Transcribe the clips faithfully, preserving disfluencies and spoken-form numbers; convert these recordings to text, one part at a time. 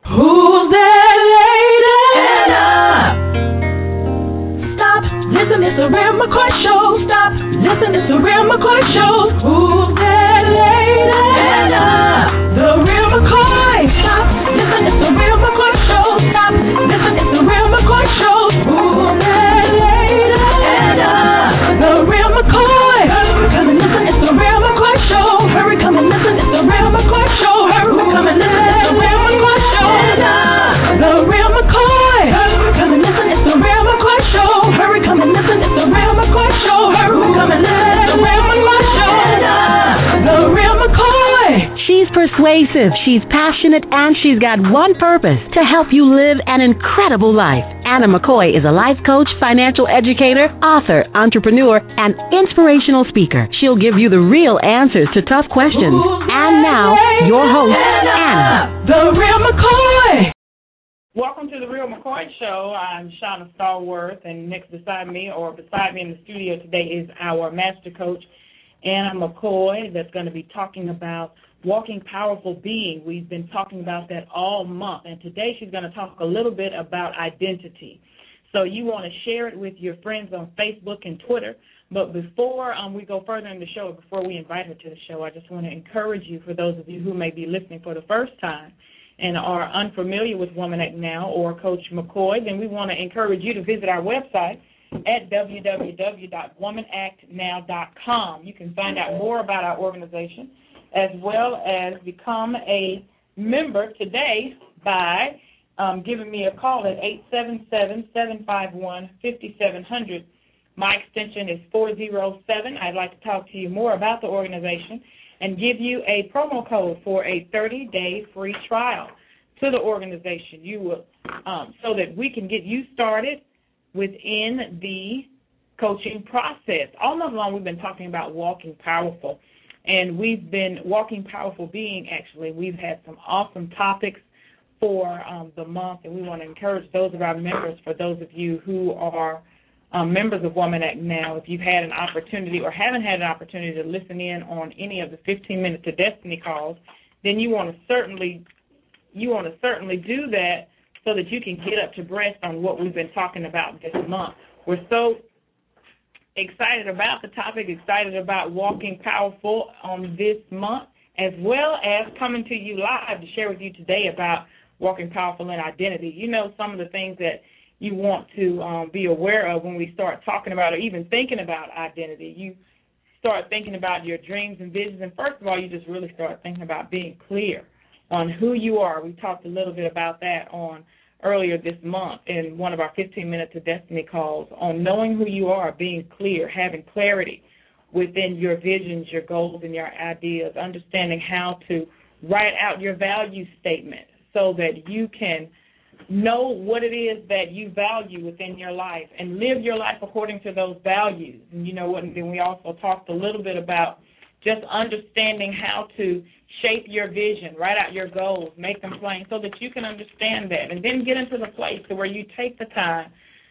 Who's that lady? Anna. Stop, listen, it's the Real McCoy Show. Stop, listen, it's the Real McCoy Show. Who's that lady? Anna. The Real McCoy. Stop, listen, it's the Real McCoy Show. Stop, listen, it's the Real McCoy Show. Who's that lady? Anna. The Real McCoy. Hurry, come and listen, it's the Real McCoy Show. Hurry, come and listen, it's the Real McCoy Show. Hurry, come and listen, it's the Real McCoy Show. The Real McCoy. Hurry, come and listen, it's the Real McCoy Show. Hurry, come and listen, it's the Real McCoy Show. Hurry, come and listen, it's the Real McCoy Show. The Real McCoy. She's persuasive, she's passionate, and she's got one purpose: to help you live an incredible life. Anna McCoy is a life coach, financial educator, author, entrepreneur, and inspirational speaker. She'll give you the real answers to tough questions. And now, your host, Anna. The Real McCoy. Welcome to the Real McCoy Show. I'm Shauna Stallworth, and next beside me, or beside me in the studio today, is our master coach, Anna McCoy, that's going to be talking about walking powerful being. We've been talking about that all month, and today she's going to talk a little bit about identity. So you want to share it with your friends on Facebook and Twitter. But before um, we go further in the show, before we invite her to the show, I just want to encourage you, for those of you who may be listening for the first time and are unfamiliar with Woman Act Now or Coach McCoy, then we want to encourage you to visit our website at w w w dot woman act now dot com. You can find out more about our organization, as well as become a member today by um, giving me a call at eight seven seven, seven five one, five seven zero zero. My extension is four oh seven. I'd like to talk to you more about the organization and give you a promo code for a thirty-day free trial to the organization. You will, um, so that we can get you started within the coaching process. All month long, we've been talking about walking powerful. And we've been walking powerful being, actually. We've had some awesome topics for um, the month, and we want to encourage those of our members, for those of you who are um, members of Woman Act Now, if you've had an opportunity or haven't had an opportunity to listen in on any of the fifteen minutes to Destiny calls, then you want to certainly you want to certainly do that so that you can get up to breast on what we've been talking about this month. We're so excited about the topic, excited about walking powerful on this month, as well as coming to you live to share with you today about walking powerful in identity. You know, some of the things that you want to um, be aware of when we start talking about or even thinking about identity. You start thinking about your dreams and visions, and first of all, you just really start thinking about being clear on who you are. We talked a little bit about that on earlier this month in one of our fifteen minute to Destiny calls, on knowing who you are, being clear, having clarity within your visions, your goals, and your ideas, understanding how to write out your value statement so that you can know what it is that you value within your life and live your life according to those values. And you know what, and then we also talked a little bit about just understanding how to shape your vision, write out your goals, make them plain so that you can understand that, and then get into the place to where you take the time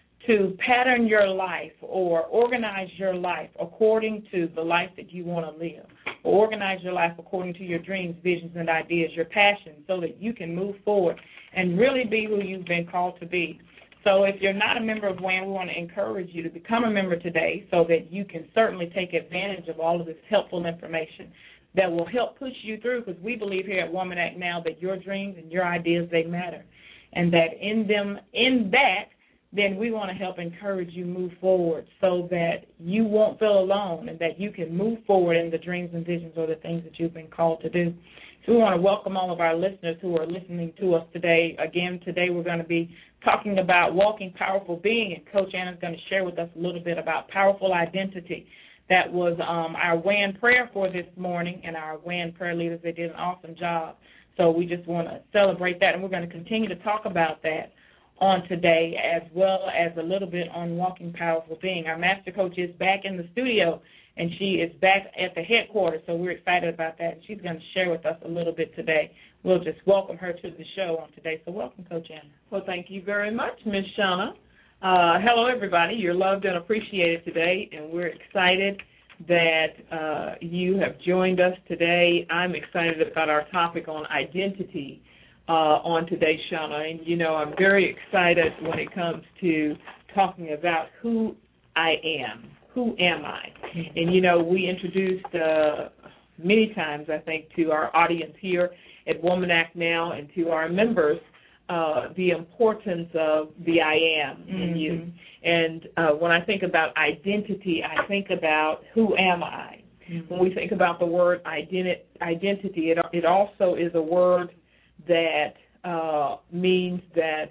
to pattern your life or organize your life according to the life that you want to live, or organize your life according to your dreams, visions, and ideas, your passions, so that you can move forward and really be who you've been called to be. So if you're not a member of W A N, we want to encourage you to become a member today so that you can certainly take advantage of all of this helpful information that will help push you through, because we believe here at Woman Act Now that your dreams and your ideas, they matter, and that in them, in that, then we want to help encourage you move forward so that you won't feel alone and that you can move forward in the dreams and visions or the things that you've been called to do. So we want to welcome all of our listeners who are listening to us today. Again, today we're going to be talking about walking powerful being, and Coach Anna is going to share with us a little bit about powerful identity. That was um, our W A N prayer for this morning, and our W A N prayer leaders, they did an awesome job. So we just want to celebrate that, and we're going to continue to talk about that on today, as well as a little bit on walking powerful being. Our master coach is back in the studio, and she is back at the headquarters, so we're excited about that. She's going to share with us a little bit today. We'll just welcome her to the show on today. So welcome, Coach Anna. Well, thank you very much, Miz Shauna. Uh, hello, everybody. You're loved and appreciated today, and we're excited that uh, you have joined us today. I'm excited about our topic on identity. uh, on today, Shauna. And, you know, I'm very excited when it comes to talking about who I am. Who am I? Mm-hmm. And, you know, we introduced uh, many times, I think, to our audience here at Woman Act Now and to our members uh, the importance of the I am mm-hmm. in you. And uh, when I think about identity, I think about who am I? Mm-hmm. When we think about the word identi- identity, it, it also is a word that uh, means that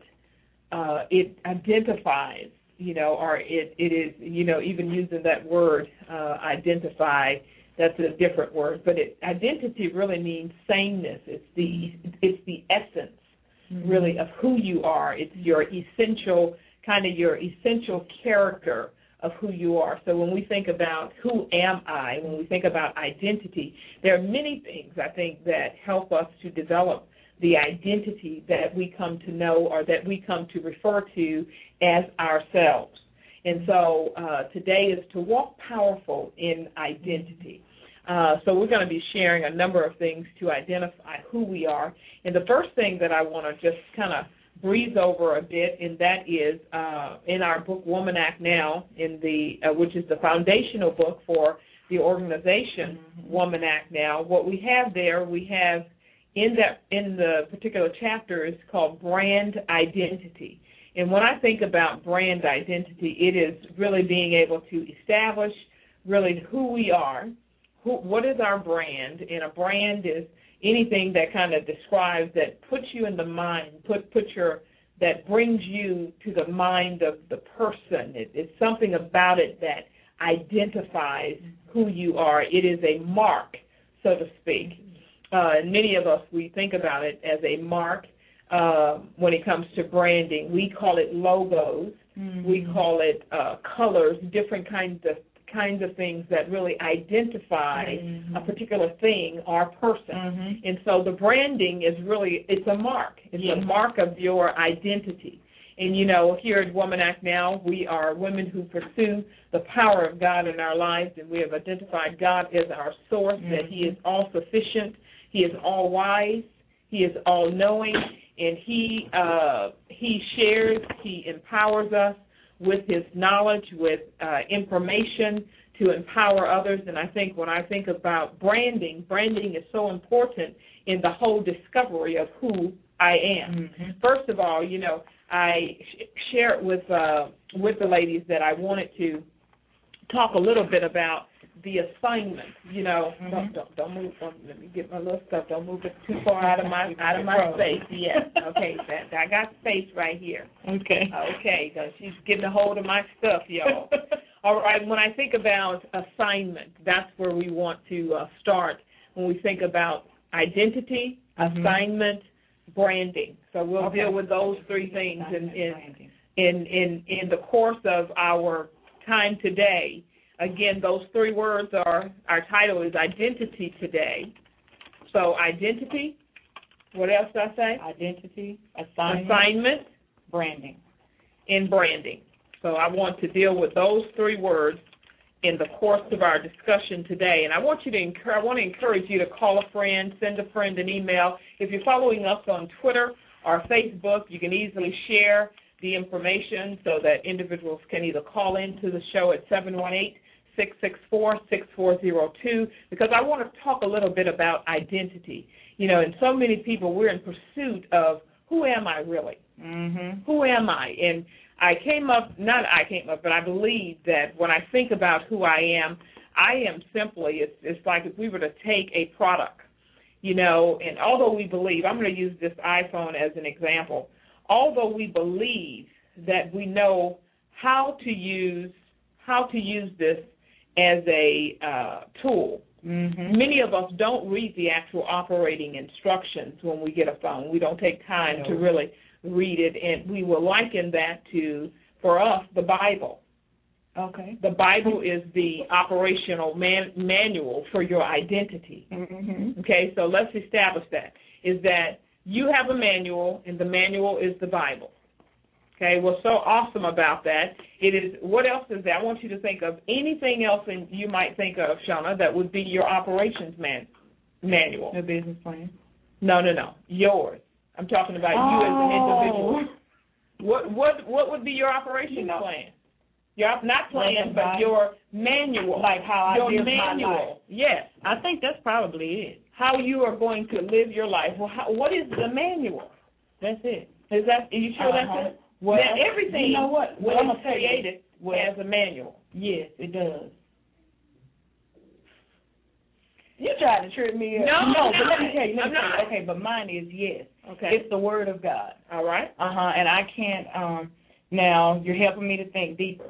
uh, it identifies, you know, or it, it is, you know, even using that word, uh, identify, that's a different word. But it, identity really means sameness. It's the, it's the essence, mm-hmm. really, of who you are. It's your essential, kind of your essential character of who you are. So when we think about who am I, when we think about identity, there are many things, I think, that help us to develop the identity that we come to know or that we come to refer to as ourselves. And so uh, today is to walk powerful in identity. Uh, so we're going to be sharing a number of things to identify who we are. And the first thing that I want to just kind of breeze over a bit, and that is uh, in our book Woman Act Now, in the uh, which is the foundational book for the organization mm-hmm. Woman Act Now. What we have there, we have in that in the particular chapter is called brand identity. And when I think about brand identity, it is really being able to establish really who we are, who, what is our brand, and a brand is anything that kind of describes, that puts you in the mind, put put your that brings you to the mind of the person. It, it's something about it that identifies who you are. It is a mark, so to speak. Uh, and many of us, we think about it as a mark uh, when it comes to branding. We call it logos. Mm-hmm. We call it uh, colors, different kinds of kinds of things that really identify mm-hmm. a particular thing or person. Mm-hmm. And so the branding is really, it's a mark. It's yes. a mark of your identity. And, you know, here at Woman Act Now, we are women who pursue the power of God in our lives, and we have identified God as our source, mm-hmm. that He is all-sufficient, He is all-wise, He is all-knowing, and He uh, He shares, He empowers us with His knowledge, with uh, information to empower others. And I think when I think about branding, branding is so important in the whole discovery of who I am. Mm-hmm. First of all, you know, I sh- share it with uh, with the ladies that I wanted to talk a little bit about the assignment. You know, mm-hmm. don't, don't don't move. Don't, let me get my little stuff. Don't move it too far out of my out of my space. Yes. Okay. That, I got space right here. Okay. Okay. So she's getting a hold of my stuff, y'all. All right. When I think about assignment, that's where we want to uh, start. When we think about identity, mm-hmm. assignment, branding. So we'll okay. deal with those three things in in, in in in the course of our time today. Again, those three words are, our title is Identity Today. So identity, what else did I say? Identity, assignment, assignment, branding. And branding. So I want to deal with those three words in the course of our discussion today. And I want you to encourage, I want to encourage you to call a friend, send a friend an email. If you're following us on Twitter or Facebook, you can easily share the information so that individuals can either call into the show at seven one eight, six six four, six four zero two, because I want to talk a little bit about identity. You know, and so many people, we're in pursuit of who am I really? Mm-hmm. Who am I? And I came up, not I came up, but I believe that when I think about who I am, I am simply, it's, it's like if we were to take a product, you know, and although we believe, I'm going to use this iPhone as an example, although we believe that we know how to use, how to use this as a uh, tool, mm-hmm. many of us don't read the actual operating instructions when we get a phone. We don't take time no. to really read it, and we will liken that to, for us, the Bible. Okay. The Bible is the operational man, manual for your identity. Mm-hmm. Okay, so let's establish that, is that you have a manual, and the manual is the Bible. Okay, what's so awesome about that, it is, what else is there? I want you to think of anything else and you might think of, Shauna, that would be your operations man, manual. The business plan. No, no, no, yours. I'm talking about oh. you as an individual. What what what would be your operation you know, plan? Your not plan, like but your manual. Like how I your live manual. my life. Yes, I think that's probably it. how you are going to live your life. Well, how, what is the manual? That's it. Is that? Are you sure uh-huh. that's it? Well, now, everything you know what? when well, it's created well, as a manual. Yes, it does. You're trying to trick me up. No, no, I'm but let me not. tell you. Let I'm me tell you. not. Okay, but mine is yes. Okay. It's the Word of God. All right. Uh huh. And I can't. Um. Now you're helping me to think deeper.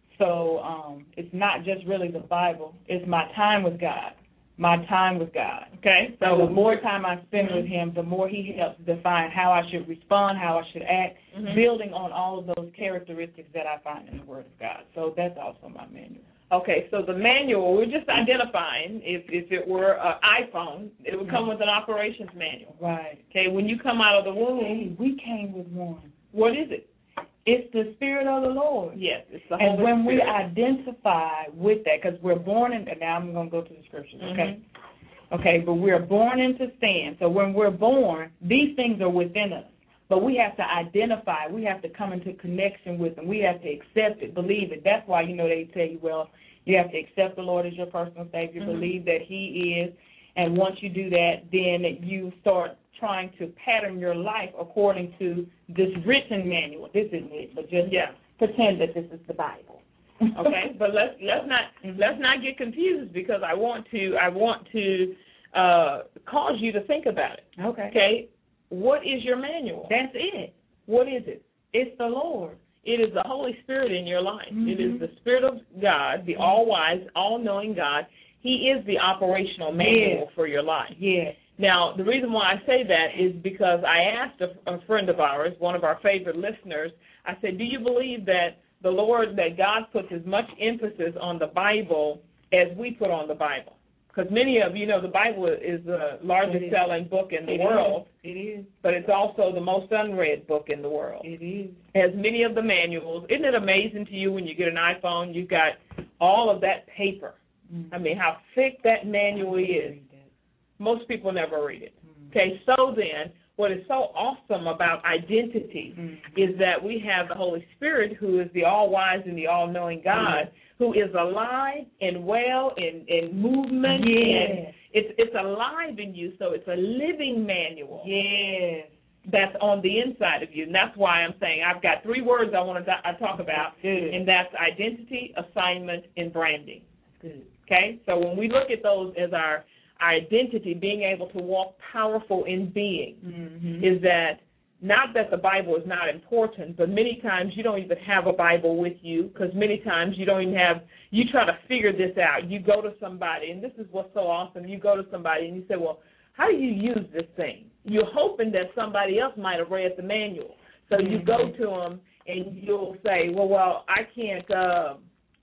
So um, it's not just really the Bible. It's my time with God. My time with God. Okay. So So the more time I spend mm-hmm. with Him, the more He helps define how I should respond, how I should act, mm-hmm. building on all of those characteristics that I find in the Word of God. So that's also my manual. Okay, so the manual, we're just identifying, if if it were an iPhone, it would come with an operations manual. Right. Okay, when you come out of the womb, Hey, we came with one. what is it? It's the Spirit of the Lord. Yes, it's the And Holy when Spirit. we identify with that, because we're born in, and now I'm going to go to the scriptures, okay? Mm-hmm. Okay, but we're born into sin. So when we're born, these things are within us. But we have to identify. We have to come into connection with them. We have to accept it, believe it. That's why, you know, they tell you, well, you have to accept the Lord as your personal Savior, mm-hmm. believe that He is. And once you do that, then you start trying to pattern your life according to this written manual. This isn't it, but just yeah. pretend that this is the Bible. Okay, but let's let's not mm-hmm. let's not get confused, because I want to I want to uh, cause you to think about it. Okay. Okay, what is your manual? That's it. What is it? It's the Lord. It is the Holy Spirit in your life. Mm-hmm. It is the Spirit of God, the mm-hmm. all-wise, all-knowing God. He is the operational manual yes. for your life. Yes. Now, the reason why I say that is because I asked a, a friend of ours, one of our favorite listeners, I said, do you believe that the Lord, that God puts as much emphasis on the Bible as we put on the Bible? Because many of you know the Bible is the largest selling book in the it world. Is. It is. But it's also the most unread book in the world. It is. It has many of the manuals. Isn't it amazing to you when you get an iPhone, you've got all of that paper? Mm-hmm. I mean, how thick that manual is. Most people never read it. Mm-hmm. Okay, so then what is so awesome about identity mm-hmm. is that we have the Holy Spirit, who is the all-wise and the all-knowing God, mm-hmm. who is alive and well in, in movement. Yes. And it's, it's alive in you, so it's a living manual. Yes. That's on the inside of you. And that's why I'm saying I've got three words I want to I talk about, Good. And that's identity, assignment, and branding. Good. Okay? So when we look at those as our, our identity, being able to walk powerful in being, mm-hmm. is that not that the Bible is not important, but many times you don't even have a Bible with you, because many times you don't even have, you try to figure this out. You go to somebody, and this is what's so awesome. You go to somebody and you say, well, how do you use this thing? You're hoping that somebody else might have read the manual. So mm-hmm. you go to them and you'll say, well, well, I can't, uh,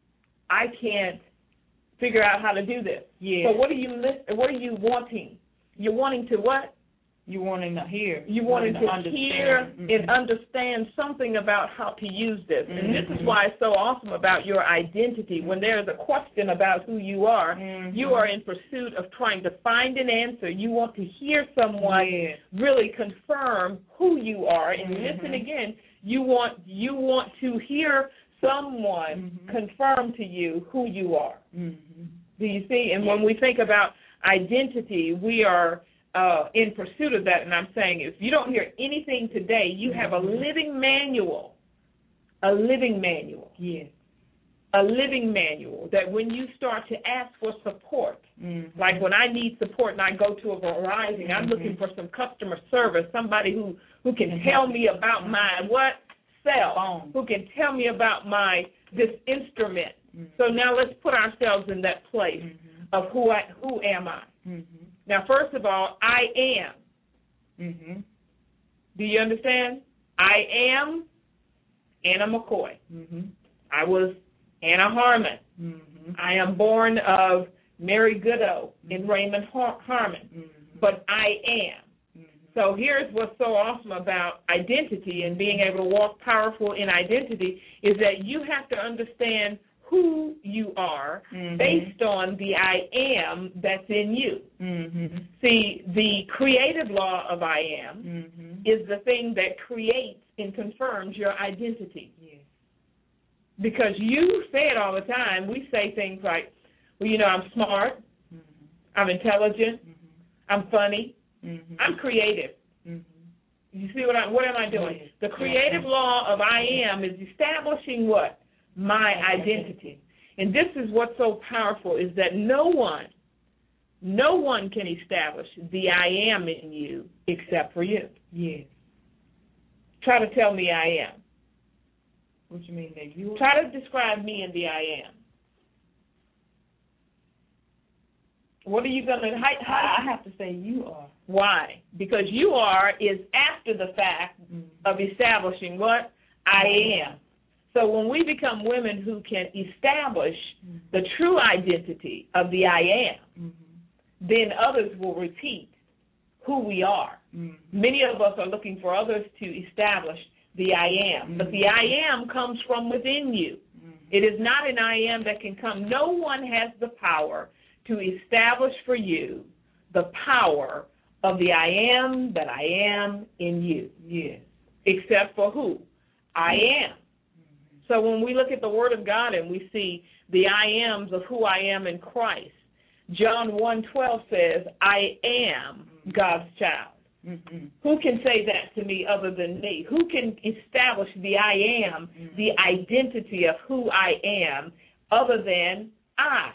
I can't figure out how to do this. Yeah. So what are you what are you wanting? You're wanting to what? You wanting to hear. You wanting, wanting to understand. hear mm-hmm. and understand something about how to use this. Mm-hmm. And this is why it's so awesome about your identity. When there is a question about who you are, mm-hmm. you are in pursuit of trying to find an answer. You want to hear someone yeah. really confirm who you are. And mm-hmm. listen again, you want you want to hear someone mm-hmm. confirm to you who you are. Mm-hmm. Do you see? And when we think about identity, we are uh, in pursuit of that. And I'm saying if you don't hear anything today, you have a living manual, a living manual. Yes. A living manual that when you start to ask for support, mm-hmm. like when I need support and I go to a Verizon, mm-hmm. I'm looking for some customer service, somebody who, who can mm-hmm. tell me about my what? Self, who can tell me about my this instrument. Mm-hmm. So now let's put ourselves in that place mm-hmm. of who I who am I. Mm-hmm. Now, first of all, I am. Mm-hmm. Do you understand? I am Anna McCoy. Mm-hmm. I was Anna Harmon. Mm-hmm. I am born of Mary Goodo mm-hmm. and Raymond Har- Harmon. Mm-hmm. But I am. So here's what's so awesome about identity and being able to walk powerful in identity is that you have to understand who you are mm-hmm. based on the I am that's in you. Mm-hmm. See, the creative law of I am mm-hmm. is the thing that creates and confirms your identity. Yes. Because you say it all the time. We say things like, well, you know, I'm smart, mm-hmm. I'm intelligent, mm-hmm. I'm funny, mm-hmm. I'm creative. Mm-hmm. You see what I what am I doing? Yes. The creative yes. law of I am is establishing what? My identity. And this is what's so powerful is that no one, no one can establish the I am in you except for you. Yes. Try to tell me I am. What you mean that you are? Try to describe me in the I am. What are you going to, I have to say you are. Why? Because you are is after the fact mm-hmm. of establishing what? I am. So when we become women who can establish mm-hmm. the true identity of the I am, mm-hmm. then others will repeat who we are. Mm-hmm. Many of us are looking for others to establish the I am, mm-hmm. but the I am comes from within you. Mm-hmm. It is not an I am that can come. No one has the power to establish for you the power of the I am that I am in you. Yes. Except for who? I am. So when we look at the Word of God and we see the I ams of who I am in Christ, John one twelve says, I am God's child. Mm-hmm. Who can say that to me other than me? Who can establish the I am, mm-hmm. the identity of who I am, other than I?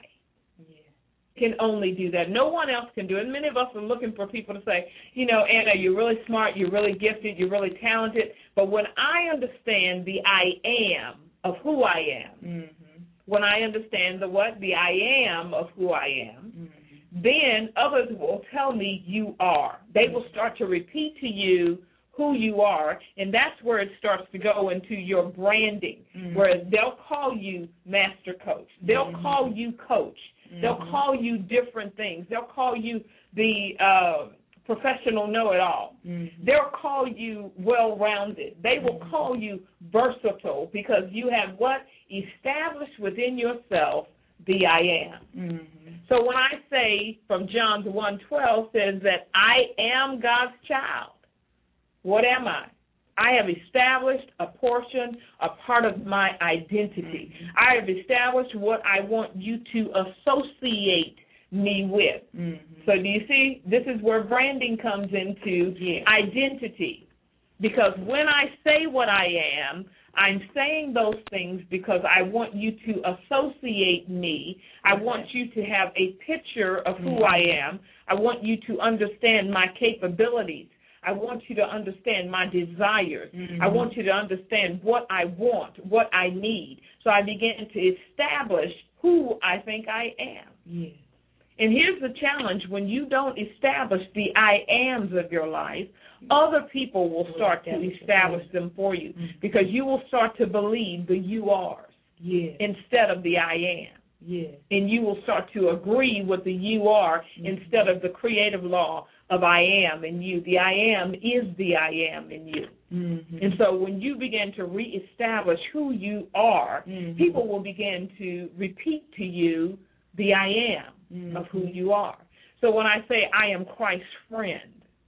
Can only do that. No one else can do it. And many of us are looking for people to say, you know, Anna, you're really smart, you're really gifted, you're really talented. But when I understand the I am of who I am, mm-hmm. when I understand the what? The I am of who I am, mm-hmm. then others will tell me you are. They will start to repeat to you who you are, and that's where it starts to go into your branding, mm-hmm. where they'll call you master coach. They'll mm-hmm. call you coach. They'll mm-hmm. call you different things. They'll call you the uh, professional know-it-all. Mm-hmm. They'll call you well-rounded. They will mm-hmm. call you versatile because you have what? Established within yourself the I am. Mm-hmm. So when I say from John one twelve says that I am God's child, what am I? I have established a portion, a part of my identity. Mm-hmm. I have established what I want you to associate me with. Mm-hmm. So do you see? This is where branding comes into yeah. identity. Because when I say what I am, I'm saying those things because I want you to associate me. I okay. want you to have a picture of who mm-hmm. I am. I want you to understand my capabilities. I want you to understand my desires. Mm-hmm. I want you to understand what I want, what I need. So I begin to establish who I think I am. Yes. And here's the challenge. When you don't establish the I ams of your life, other people will start to establish them for you mm-hmm. because you will start to believe the you are's yes. instead of the I am. Yes. And you will start to agree with the you are mm-hmm. instead of the creative law of I am in you. The I am is the I am in you. Mm-hmm. And so when you begin to reestablish who you are, mm-hmm. people will begin to repeat to you the I am mm-hmm. of who you are. So when I say I am Christ's friend,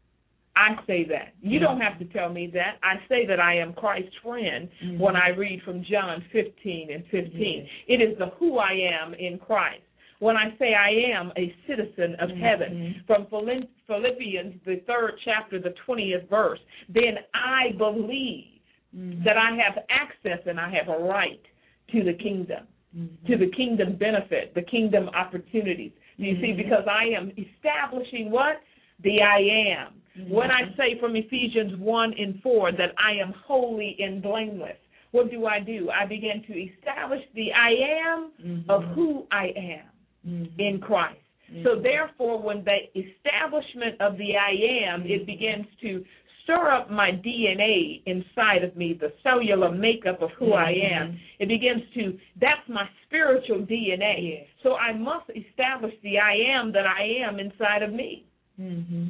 I say that. You mm-hmm. don't have to tell me that. I say that I am Christ's friend mm-hmm. when I read from John fifteen and fifteen. Mm-hmm. It is the who I am in Christ. When I say I am a citizen of mm-hmm. heaven, from Philippians, the third chapter, the twentieth verse, then I believe mm-hmm. that I have access and I have a right to the kingdom, mm-hmm. to the kingdom benefit, the kingdom opportunities. You mm-hmm. see, because I am establishing what? The I am. Mm-hmm. When I say from Ephesians one and four that I am holy and blameless, what do I do? I begin to establish the I am mm-hmm. of who I am. Mm-hmm. in Christ. Mm-hmm. So therefore, when the establishment of the I am, mm-hmm. it begins to stir up my D N A inside of me, the cellular makeup of who mm-hmm. I am. It begins to, that's my spiritual D N A. Yes. So I must establish the I am that I am inside of me. Mm-hmm.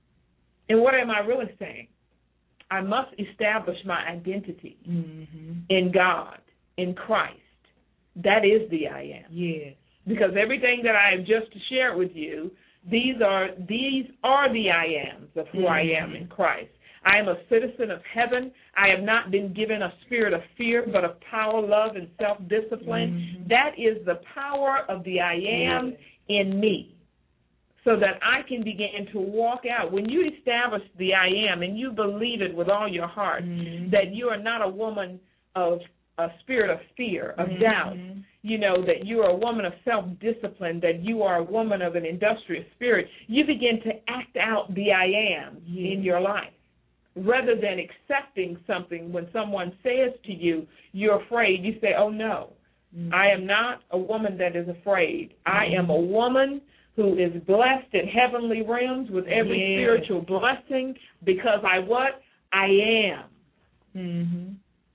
And what am I really saying? I must establish my identity mm-hmm. in God, in Christ. that is the I am. Yes. Because everything that I have just shared with you, these are these are the I ams of who mm-hmm. I am in Christ. I am a citizen of heaven. I have not been given a spirit of fear, but of power, love, and self-discipline. Mm-hmm. That is the power of the I am yes. in me, so that I can begin to walk out. When you establish the I am and you believe it with all your heart, mm-hmm. that you are not a woman of a spirit of fear, of mm-hmm. doubt, you know, that you are a woman of self-discipline, that you are a woman of an industrious spirit, you begin to act out the I am yes. in your life. Rather than accepting something when someone says to you, you're afraid, you say, oh, no, mm-hmm. I am not a woman that is afraid. Mm-hmm. I am a woman who is blessed in heavenly realms with every yes. spiritual blessing because I what? I am. Mm-hmm.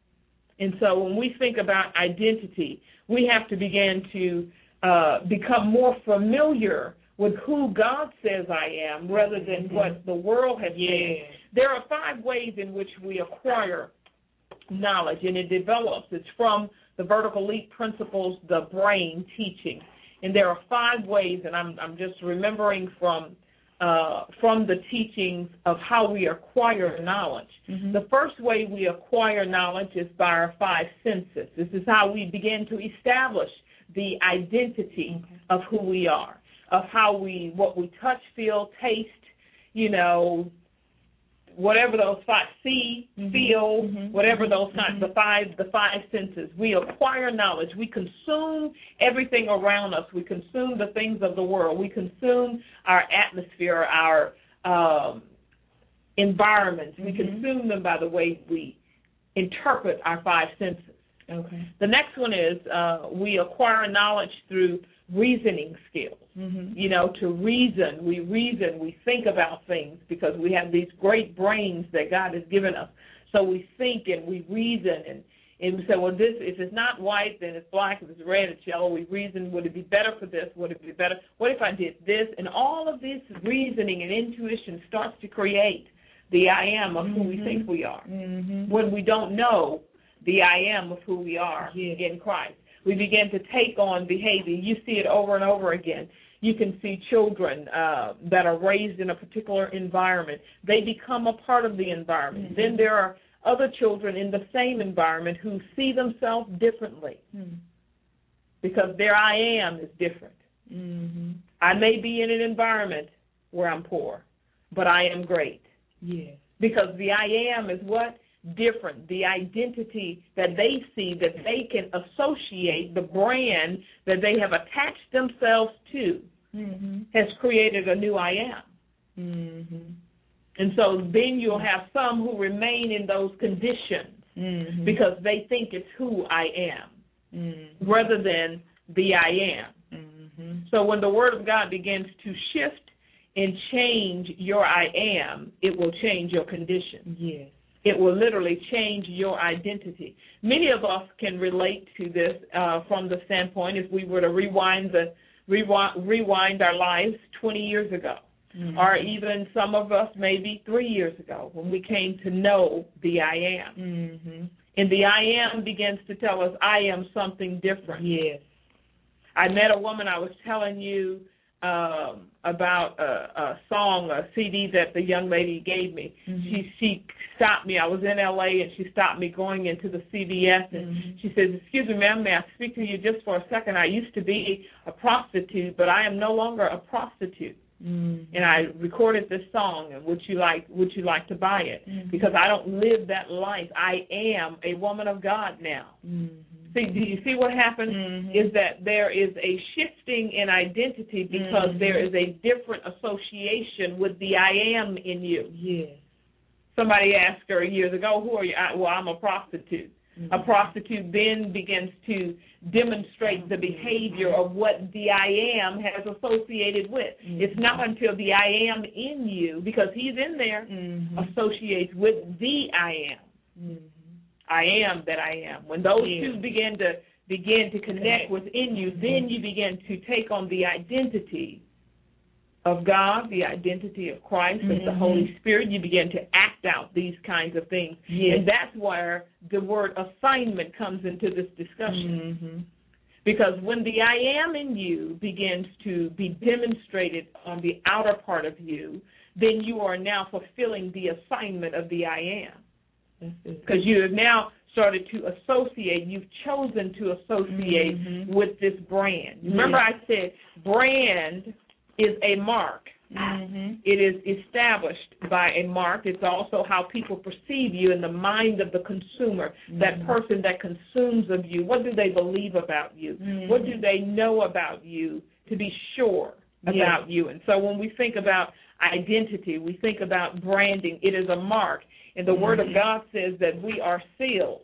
And so when we think about identity, we have to begin to uh, become more familiar with who God says I am rather than mm-hmm. what the world has yeah. said. There are five ways in which we acquire knowledge, and it develops. It's from the vertical leap principles, the brain teaching. And there are five ways, and I'm, I'm just remembering from uh, from the teachings of how we acquire knowledge. Mm-hmm. The first way we acquire knowledge is by our five senses. This is how we begin to establish the identity okay. of who we are, of how we, what we touch, feel, taste, you know, whatever those five, see, mm-hmm. feel, mm-hmm. whatever those mm-hmm. the five, the five senses. We acquire knowledge. We consume everything around us. We consume the things of the world. We consume our atmosphere, our um, environments. Mm-hmm. We consume them by the way we interpret our five senses. Okay. The next one is uh, we acquire knowledge through reasoning skills. Mm-hmm. You know, to reason, we reason, we think about things because we have these great brains that God has given us. So we think and we reason and, and we say, well, this, if it's not white, then it's black. If it's red, it's yellow. We reason, would it be better for this? Would it be better? What if I did this? And all of this reasoning and intuition starts to create the I am of mm-hmm. who we think we are. Mm-hmm. When we don't know the I am of who we are yeah. in Christ. We begin to take on behavior. You see it over and over again. You can see children uh, that are raised in a particular environment. They become a part of the environment. Mm-hmm. Then there are other children in the same environment who see themselves differently mm-hmm. because their I am is different. Mm-hmm. I may be in an environment where I'm poor, but I am great. Yes. Because the I am is what? Different. The identity that they see, that they can associate, the brand that they have attached themselves to, mm-hmm. has created a new I am. Mm-hmm. And so then you'll have some who remain in those conditions mm-hmm. because they think it's who I am mm-hmm. rather than the I am. Mm-hmm. So when the Word of God begins to shift and change your I am, it will change your condition. Yes. It will literally change your identity. Many of us can relate to this uh, from the standpoint if we were to rewind the rewind, rewind our lives twenty years ago, mm-hmm. or even some of us maybe three years ago when we came to know the I am. Mm-hmm. And the I am begins to tell us I am something different. Yes. I met a woman, I was telling you, Um, about a, a song, a C D that the young lady gave me. Mm-hmm. She she stopped me. I was in L A and she stopped me going into the C V S and mm-hmm. she says, "Excuse me, ma'am, may I speak to you just for a second? I used to be a prostitute, but I am no longer a prostitute." Mm-hmm. And I recorded this song. And would you like would you like to buy it? Mm-hmm. Because I don't live that life. I am a woman of God now. Mm-hmm. See, do you see what happens? Mm-hmm. Is that there is a shifting in identity because mm-hmm. there is a different association with the I am in you. Yes. Somebody asked her years ago, "Who are you?" I, well, I'm a prostitute. Mm-hmm. A prostitute then begins to demonstrate the behavior of what the I am has associated with. Mm-hmm. It's not until the I am in you, because he's in there, mm-hmm. associates with the I am. Mm-hmm. I am that I am. When those yeah. two begin to begin to connect within you, then you begin to take on the identity of God, the identity of Christ, mm-hmm. of the Holy Spirit. You begin to act out these kinds of things. Yes. And that's where the word assignment comes into this discussion. Mm-hmm. Because when the I am in you begins to be demonstrated on the outer part of you, then you are now fulfilling the assignment of the I am. Because you have now started to associate, you've chosen to associate mm-hmm. with this brand. Remember yeah. I said brand is a mark. Mm-hmm. It is established by a mark. It's also how people perceive you in the mind of the consumer, mm-hmm. that person that consumes of you. What do they believe about you? Mm-hmm. What do they know about you to be sure about yeah. you? And so when we think about identity, we think about branding. It is a mark. And the mm-hmm. Word of God says that we are sealed.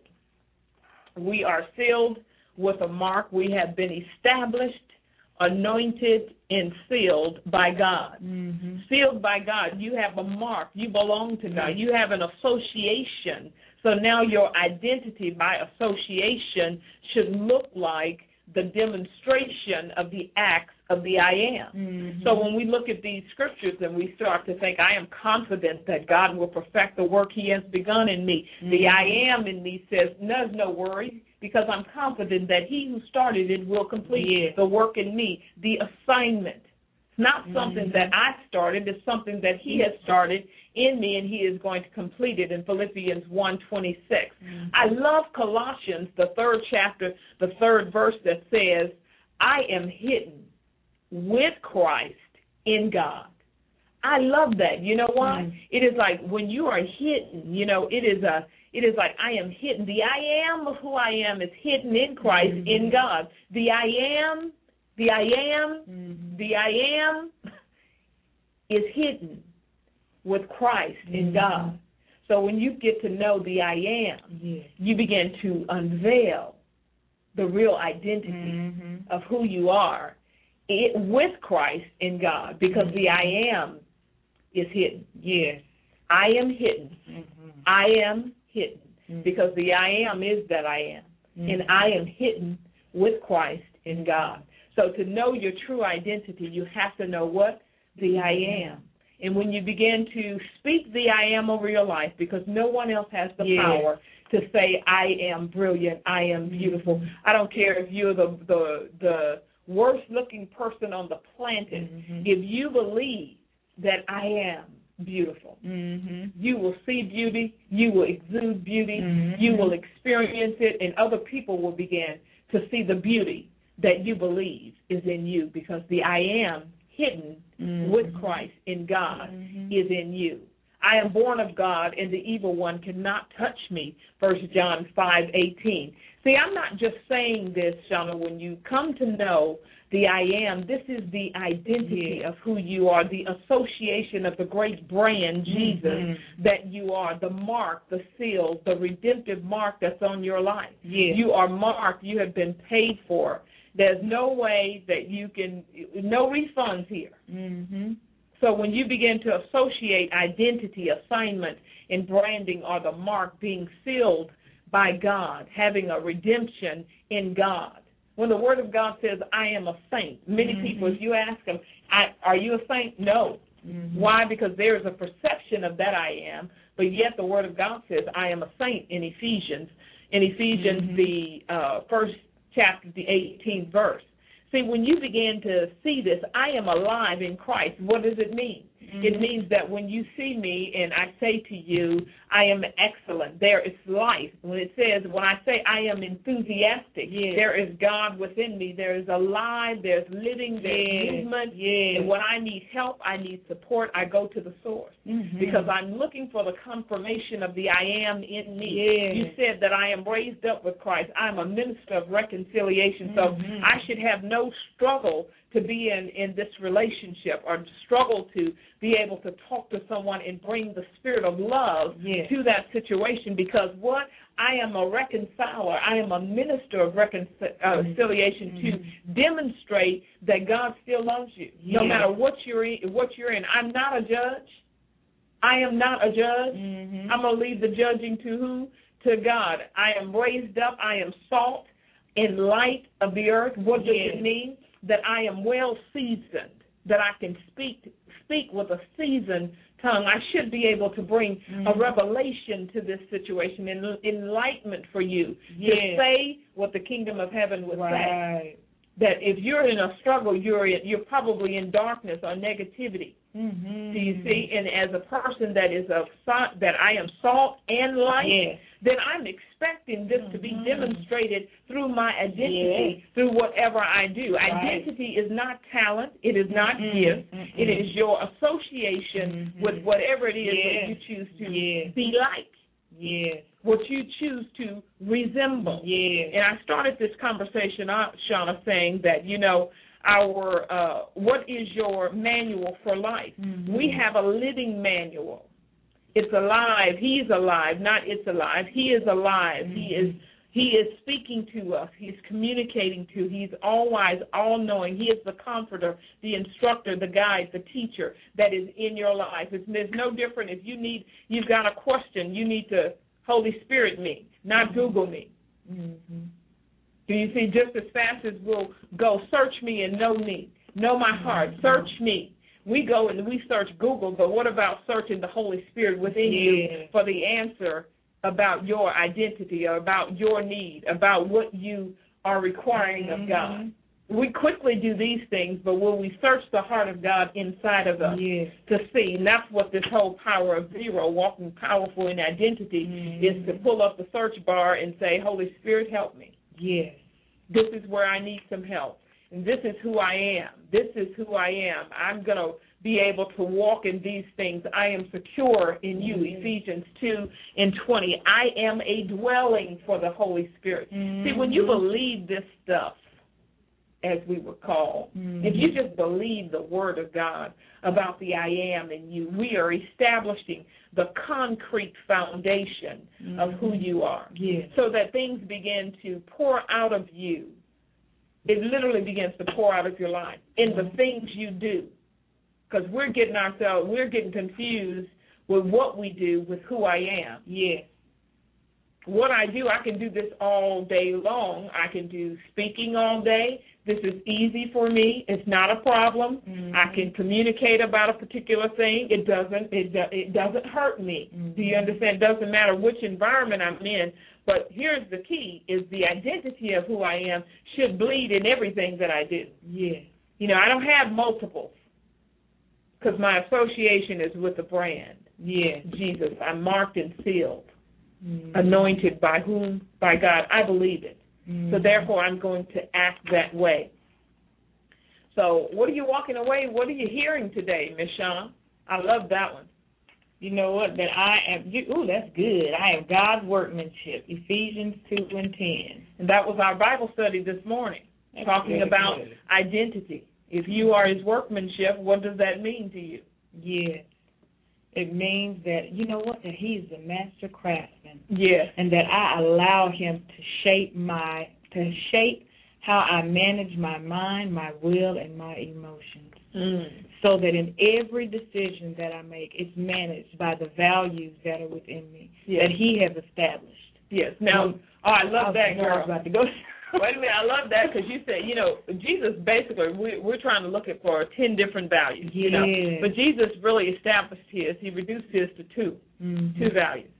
We are sealed with a mark. We have been established, anointed, and sealed by God. Mm-hmm. Sealed by God. You have a mark. You belong to God. You have an association. So now your identity by association should look like the demonstration of the acts of the I am. Mm-hmm. So when we look at these scriptures and we start to think, I am confident that God will perfect the work he has begun in me. Mm-hmm. The I am in me says, there's no worry, because I'm confident that he who started it will complete yeah. the work in me, the assignment. It's not something mm-hmm. that I started. It's something that he has started in me, and he is going to complete it in Philippians one twenty-six. Mm-hmm. I love Colossians, the third chapter, the third verse that says, I am hidden with Christ in God. I love that. You know why? Mm-hmm. It is like when you are hidden, you know, it is a It is like I am hidden. The I am of who I am is hidden in Christ, mm-hmm. in God. The I am, the I am, mm-hmm. the I am is hidden with Christ mm-hmm. in God. So when you get to know the I am, yeah. you begin to unveil the real identity mm-hmm. of who you are it, with Christ in God, because mm-hmm. the I am is hidden. Yes. I am hidden. Mm-hmm. I am hidden, mm-hmm. because the I am is that I am, mm-hmm. and I am hidden with Christ in God. So to know your true identity, you have to know what? The I am. And when you begin to speak the I am over your life, because no one else has the yes. power to say, I am brilliant, I am beautiful. Mm-hmm. I don't care if you're the the, the worst-looking person on the planet. Mm-hmm. If you believe that I am beautiful, mm-hmm. you will see beauty, you will exude beauty, mm-hmm. you will experience it, and other people will begin to see the beauty that you believe is in you, because the I am hidden mm-hmm. with Christ in God mm-hmm. is in you. I am born of God, and the evil one cannot touch me, First John five eighteen. See, I'm not just saying this, Shauna. When you come to know the I am, this is the identity yeah. of who you are, the association of the great brand, Jesus, mm-hmm. that you are, the mark, the seal, the redemptive mark that's on your life. Yeah. You are marked. You have been paid for. There's no way that you can, no refunds here. Mm-hmm. So when you begin to associate identity, assignment, and branding, or the mark being sealed by God, having a redemption in God. When the Word of God says, I am a saint, many mm-hmm. people, if you ask them, I, are you a saint? No. Mm-hmm. Why? Because there is a perception of that I am, but yet the Word of God says, I am a saint in Ephesians. In Ephesians, mm-hmm. the uh, first chapter, the eighteenth verse. See, when you begin to see this, I am alive in Christ, what does it mean? Mm-hmm. It means that when you see me and I say to you, I am excellent, there is life. When it says, when I say I am enthusiastic, yes. there is God within me. There is alive, there's living, there's yes. movement. Yes. And when I need help, I need support, I go to the source. Mm-hmm. Because I'm looking for the confirmation of the I am in me. Yes. You said that I am raised up with Christ. I'm a minister of reconciliation. Mm-hmm. So I should have no struggle to be in, in this relationship, or struggle to be able to talk to someone and bring the spirit of love yes. to that situation, because what? I am a reconciler. I am a minister of reconciliation mm-hmm. to demonstrate that God still loves you, yes. no matter what you're in, what you're in. I'm not a judge. I am not a judge. Mm-hmm. I'm going to leave the judging to who? To God. I am raised up. I am salt and light of the earth. What does yes. it mean? That I am well seasoned, that I can speak speak with a seasoned tongue. I should be able to bring mm-hmm. a revelation to this situation and enlightenment for you yes. to say what the kingdom of heaven would right. say. That if you're in a struggle, you're in, you're probably in darkness or negativity. Mm-hmm. Do you see? And as a person that is of salt, that I am salt and light, yes. then I'm expecting this mm-hmm. to be demonstrated through my identity, yes. through whatever I do. Right. Identity is not talent. It is not mm-hmm. gift. Mm-hmm. It is your association mm-hmm. with whatever it is yes. that you choose to yes. be like. Yes. What you choose to resemble. Yes. And I started this conversation out, Shauna, saying that, you know, our uh, what is your manual for life? Mm-hmm. We have a living manual. It's alive. He's alive, not it's alive. He is alive. Mm-hmm. He is he is speaking to us. He's communicating to. He's all-wise, all-knowing. He is the comforter, the instructor, the guide, the teacher that is in your life. It's, there's no different. If you need, you've got a question, you need to Holy Spirit me, not Google me. Mm-hmm. Do you see? Just as fast as we'll go, search me and know me, know my heart, mm-hmm. search me. We go and we search Google, but what about searching the Holy Spirit within yeah. you for the answer about your identity or about your need, about what you are requiring mm-hmm. of God? We quickly do these things, but will we search the heart of God inside of us yes. to see? And that's what this whole power of zero, walking powerful in identity, mm-hmm. is to pull up the search bar and say, Holy Spirit, help me. Yes. This is where I need some help. And this is who I am. This is who I am. I'm going to be able to walk in these things. I am secure in you, mm-hmm. Ephesians two and twenty. I am a dwelling for the Holy Spirit. Mm-hmm. See, when you believe this stuff, as we would call, mm-hmm. if you just believe the word of God about the I am in you, we are establishing the concrete foundation mm-hmm. of who you are. Yes. So that things begin to pour out of you. It literally begins to pour out of your life in the things you do. Because we're getting ourselves, we're getting confused with what we do with who I am. Yes. What I do, I can do this all day long. I can do speaking all day. This is easy for me. It's not a problem. Mm-hmm. I can communicate about a particular thing. It doesn't it, do, it doesn't hurt me. Mm-hmm. Do you understand? It doesn't matter which environment I'm in. But here's the key, is the identity of who I am should bleed in everything that I do. Yes. You know, I don't have multiples because my association is with the brand. Yes. Jesus. I'm marked and sealed. Mm-hmm. Anointed by whom? By God. I believe it. Mm-hmm. So therefore, I'm going to act that way. So what are you walking away? What are you hearing today, Miss Shauna? I love that one. You know what? That I am. Ooh, that's good. I am God's workmanship. Ephesians two and ten. And that was our Bible study this morning, that's talking about good. Identity. If you are His workmanship, what does that mean to you? Yes. It means that, you know what, that He's the master craftsman. Yes. And that I allow Him to shape my, to shape how I manage my mind, my will, and my emotions. Mm. So that in every decision that I make, it's managed by the values that are within me, yes. that He has established. Yes. Now, so, oh, I love I that, girl. I was about to go. Wait a minute, I love that because you said, you know, Jesus basically, we, we're trying to look at for ten different values, yeah. you know. But Jesus really established His. He reduced His to two, mm-hmm. two values.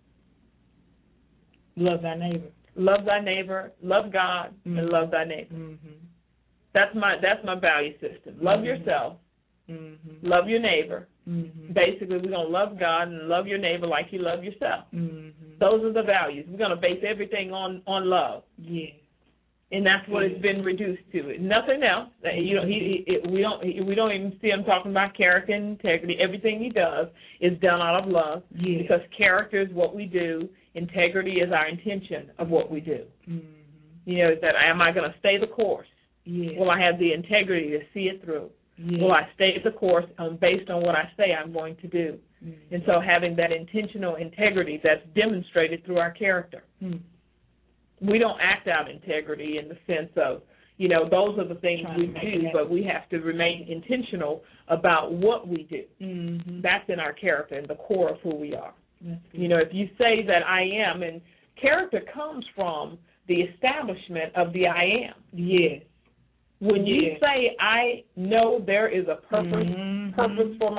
Love thy neighbor. Love thy neighbor, love God, mm-hmm. and love thy neighbor. Mm-hmm. That's my that's my value system. Love mm-hmm. yourself, mm-hmm. love your neighbor. Mm-hmm. Basically, we're going to love God and love your neighbor like you love yourself. Mm-hmm. Those are the values. We're going to base everything on, on love. Yes. And that's what it's been reduced to. Nothing else. You know, he, he, we don't we don't even see him talking about character and integrity. Everything he does is done out of love, yes. because character is what we do. Integrity is our intention of what we do. Mm-hmm. You know, that am I going to stay the course? Yes. Will I have the integrity to see it through? Yes. Will I stay the course um, based on what I say I'm going to do? Mm-hmm. And so having that intentional integrity that's demonstrated through our character. Mm-hmm. We don't act out integrity in the sense of, you know, those are the things we do, but we have to remain intentional about what we do. Mm-hmm. That's in our character and the core of who we are. You know, if you say that I am, and character comes from the establishment of the I am. Yes. When you yes. say I know there is a purpose, mm-hmm. purpose for my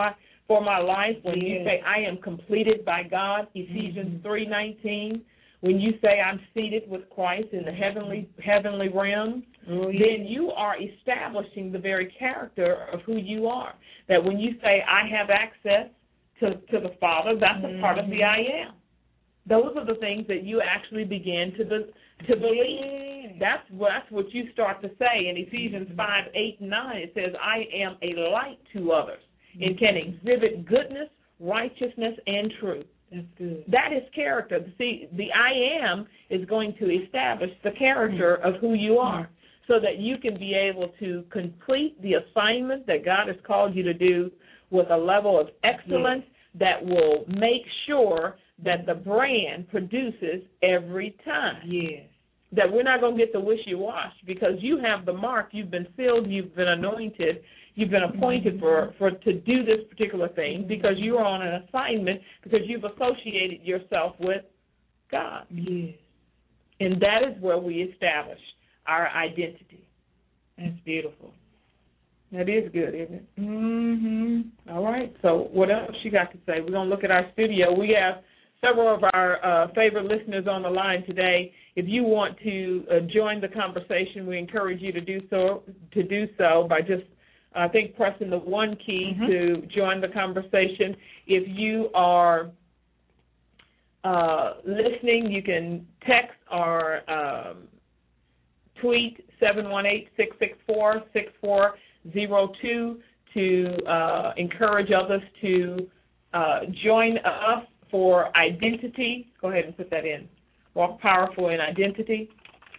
for my life. When yes. you say I am completed by God, Ephesians mm-hmm. three nineteen. When you say I'm seated with Christ in the heavenly heavenly realm, oh, yes. then you are establishing the very character of who you are. That when you say I have access to, to the Father, that's mm-hmm. a part of the I am. Those are the things that you actually begin to be, to believe. Yeah. That's, that's what you start to say. In Ephesians five, eight, and nine, it says, I am a light to others mm-hmm. and can exhibit goodness, righteousness, and truth. That's good. That is character. See, the I am is going to establish the character of who you are so that you can be able to complete the assignment that God has called you to do with a level of excellence yes. that will make sure that the brand produces every time. Yes. That we're not going to get the wishy-wash because you have the mark, you've been filled, you've been anointed, you've been appointed for, for to do this particular thing because you're on an assignment because you've associated yourself with God. Yes. And that is where we establish our identity. That's beautiful. That is good, isn't it? Mm-hmm. All right. So what else you got to say? We're going to look at our studio. We have several of our uh, favorite listeners on the line today. If you want to uh, join the conversation, we encourage you to do so. To do so by just, I think, pressing the one key mm-hmm. to join the conversation. If you are uh, listening, you can text or um, tweet seven one eight, six six four, six four zero two to uh, encourage others to uh, join us for identity. Go ahead and put that in. Walk powerful in identity,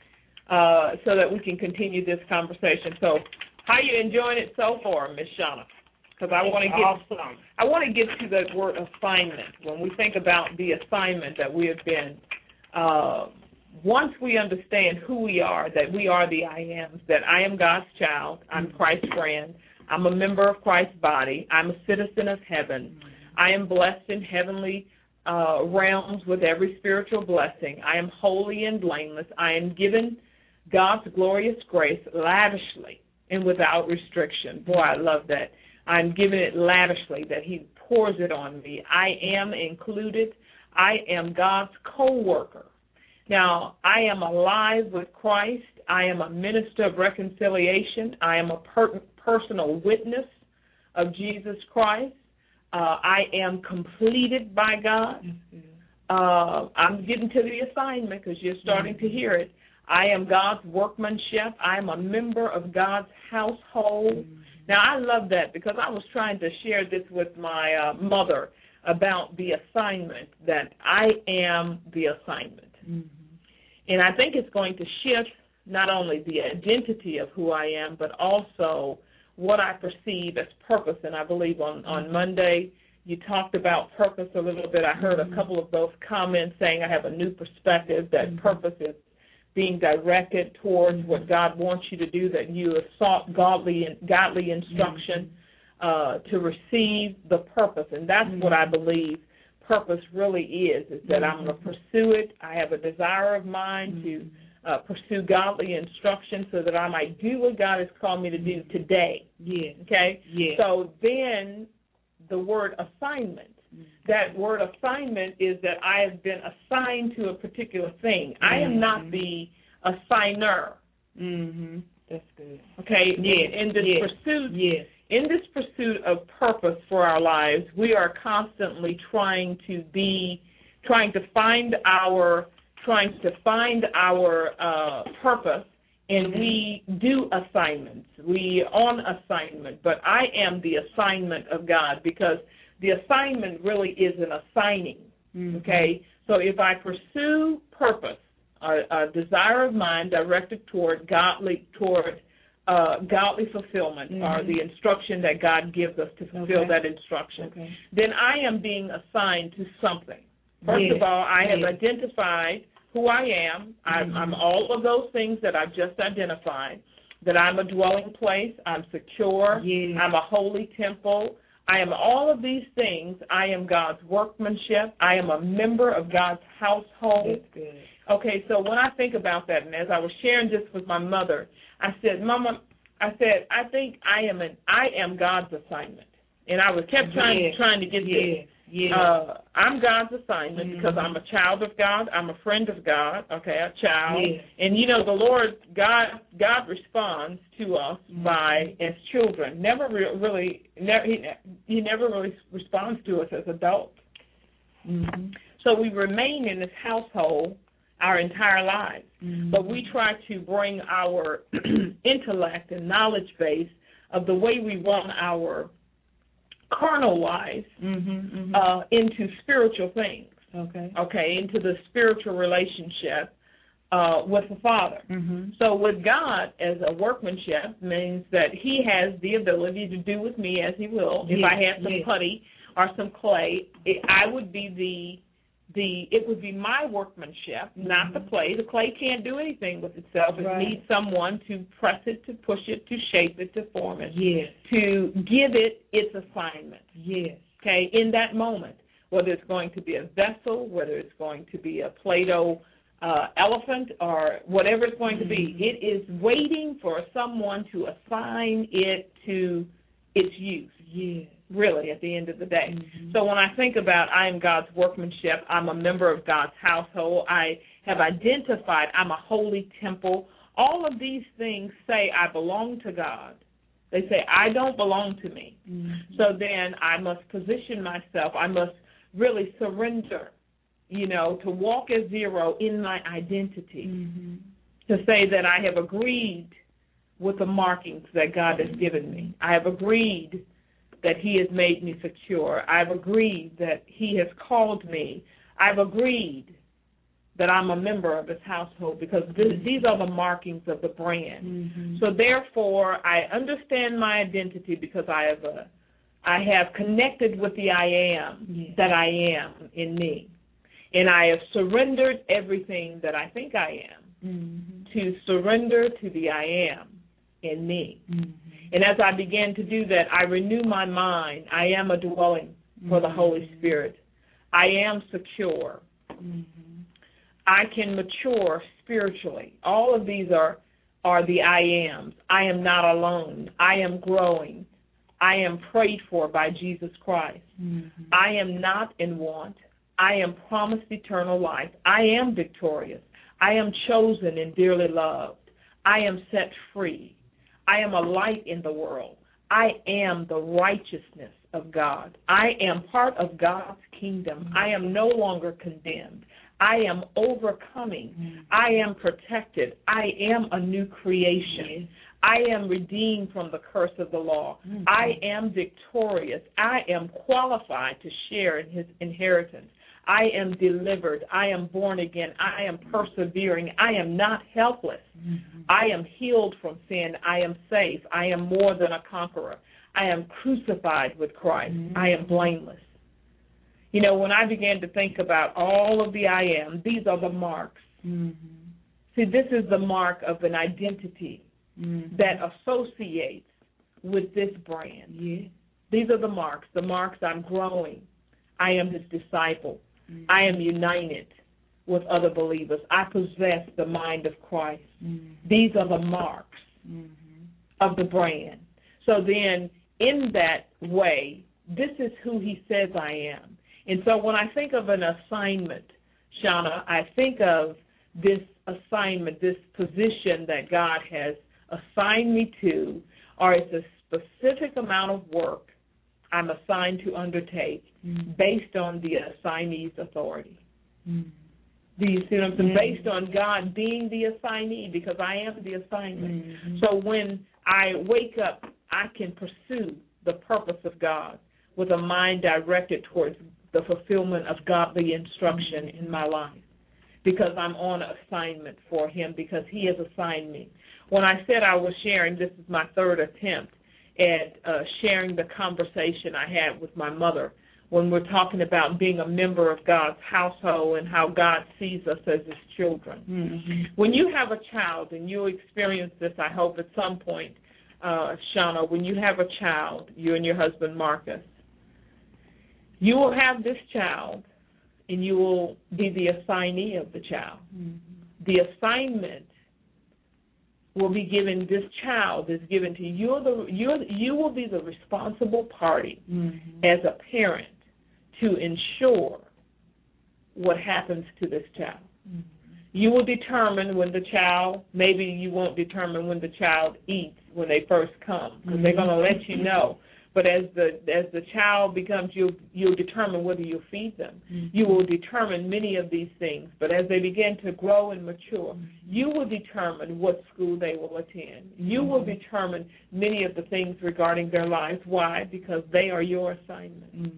uh, so that we can continue this conversation. So, how you enjoying it so far, Miz Shauna? Because I want to get awesome. I want to get to the word assignment. When we think about the assignment that we have been, uh, once we understand who we are, that we are the I ams, that I am God's child, I'm Christ's friend, I'm a member of Christ's body, I'm a citizen of heaven, I am blessed in heavenly Uh, realms with every spiritual blessing. I am holy and blameless. I am given God's glorious grace lavishly and without restriction. Boy, I love that. I'm given it lavishly, that he pours it on me. I am included. I am God's co-worker. Now, I am alive with Christ. I am a minister of reconciliation. I am a per- personal witness of Jesus Christ. Uh, I am completed by God. Uh, I'm getting to the assignment because you're starting to hear it. I am God's workmanship. I am a member of God's household. Now, I love that because I was trying to share this with my uh, mother about the assignment, that I am the assignment. Mm-hmm. And I think it's going to shift not only the identity of who I am, but also what I perceive as purpose. And I believe on, on Monday you talked about purpose a little bit. I heard a couple of those comments saying I have a new perspective, that purpose is being directed towards what God wants you to do, that you have sought godly, godly instruction uh, to receive the purpose. And that's what I believe purpose really is, is that I'm going to pursue it. I have a desire of mine to Uh, pursue godly instruction so that I might do what God has called me to do today. Yeah. Okay? Yeah. So then the word assignment, mm-hmm. that word assignment is that I have been assigned to a particular thing. Mm-hmm. I am not the assigner. Mm-hmm. That's good. Okay? Yeah. In, in this yeah. pursuit, yeah. in this pursuit of purpose for our lives, we are constantly trying to be, trying to find our trying to find our uh, purpose, and we do assignments. We on assignment, but I am the assignment of God because the assignment really is an assigning, mm-hmm. okay? So if I pursue purpose, a, a desire of mine directed toward godly, toward uh, godly fulfillment, mm-hmm. or the instruction that God gives us to fulfill okay. that instruction, okay. then I am being assigned to something. First yes. of all, I have yes. identified who I am. I'm, mm-hmm. I'm all of those things that I've just identified, that I'm a dwelling place, I'm secure, yes. I'm a holy temple. I am all of these things. I am God's workmanship. I am a member of God's household. That's good. Okay, so when I think about that, and as I was sharing this with my mother, I said, Mama, I said, I think I am an I am God's assignment. And I was kept trying yes. trying to get yes. this. Yes. Uh, I'm God's assignment mm-hmm. because I'm a child of God. I'm a friend of God. Okay, a child. Yes. And you know, the Lord, God, God responds to us mm-hmm. by as children. Never re- really, never, he, he never really responds to us as adults. Mm-hmm. So we remain in this household our entire lives, mm-hmm. but we try to bring our intellect and knowledge base of the way we run our carnal lives mm-hmm, mm-hmm. Uh, into spiritual things. Okay. Okay, into the spiritual relationship uh, with the Father. Mm-hmm. So with God as a workmanship means that He has the ability to do with me as He will. Yes. If I had some yes. putty or some clay, it, I would be the the it would be my workmanship, mm-hmm. not the clay. The clay can't do anything with itself. It right. needs someone to press it, to push it, to shape it, to form it, yes. to give it its assignment. Yes. Okay, in that moment, whether it's going to be a vessel, whether it's going to be a Play-Doh uh, elephant, or whatever it's going mm-hmm. to be, it is waiting for someone to assign it to its use. Yes. Really, at the end of the day. Mm-hmm. So when I think about I am God's workmanship, I'm a member of God's household, I have identified I'm a holy temple, all of these things say I belong to God. They say I don't belong to me. Mm-hmm. So then I must position myself, I must really surrender, you know, to walk as zero in my identity, mm-hmm. to say that I have agreed with the markings that God has given me. I have agreed that He has made me secure. I've agreed that He has called me. I've agreed that I'm a member of His household because this, these are the markings of the brand. Mm-hmm. So therefore, I understand my identity because I have a, I have connected with the I am yes. that I am in me. And I have surrendered everything that I think I am mm-hmm. to surrender to the I am in me. Mm-hmm. And as I begin to do that, I renew my mind. I am a dwelling for the Holy Spirit. I am secure. Mm-hmm. I can mature spiritually. All of these are, are the I ams. I am not alone. I am growing. I am prayed for by Jesus Christ. Mm-hmm. I am not in want. I am promised eternal life. I am victorious. I am chosen and dearly loved. I am set free. I am a light in the world. I am the righteousness of God. I am part of God's kingdom. I am no longer condemned. I am overcoming. Mm-hmm. I am protected. I am a new creation. Yes. I am redeemed from the curse of the law. Mm-hmm. I am victorious. I am qualified to share in His inheritance. I am delivered. I am born again. I am persevering. I am not helpless. Mm-hmm. I am healed from sin. I am safe. I am more than a conqueror. I am crucified with Christ. Mm-hmm. I am blameless. You know, when I began to think about all of the I am, these are the marks. Mm-hmm. See, this is the mark of an identity mm-hmm. that associates with this brand. Yeah. These are the marks. The marks I'm growing. I am His disciple. Mm-hmm. I am united with other believers. I possess the mind of Christ. Mm-hmm. These are the marks mm-hmm. of the brand. So then, in that way, this is who He says I am. And so when I think of an assignment, Shauna, I think of this assignment, this position that God has assigned me to, or it's a specific amount of work I'm assigned to undertake mm-hmm. based on the assignee's authority. Mm-hmm. Do you see what I'm saying? Mm-hmm. Based on God being the assignee, because I am the assignment. Mm-hmm. So when I wake up, I can pursue the purpose of God with a mind directed towards the fulfillment of godly instruction mm-hmm. in my life, because I'm on assignment for Him, because He has assigned me. When I said I was sharing, this is my third attempt at uh, sharing the conversation I had with my mother when we're talking about being a member of God's household and how God sees us as His children. Mm-hmm. When you have a child, and you'll experience this, I hope, at some point, uh, Shauna, when you have a child, you and your husband, Marcus, you will have this child, and you will be the assignee of the child. Mm-hmm. The assignment will be given, this child is given to you. You're the, you're, you will be the responsible party mm-hmm. as a parent to ensure what happens to this child. Mm-hmm. You will determine when the child, maybe you won't determine when the child eats when they first come, because mm-hmm. they're going to let you know. But as the as the child becomes, you'll, you'll determine whether you feed them. Mm-hmm. You will determine many of these things. But as they begin to grow and mature, mm-hmm. you will determine what school they will attend. You mm-hmm. will determine many of the things regarding their lives. Why? Because they are your assignment. Mm-hmm.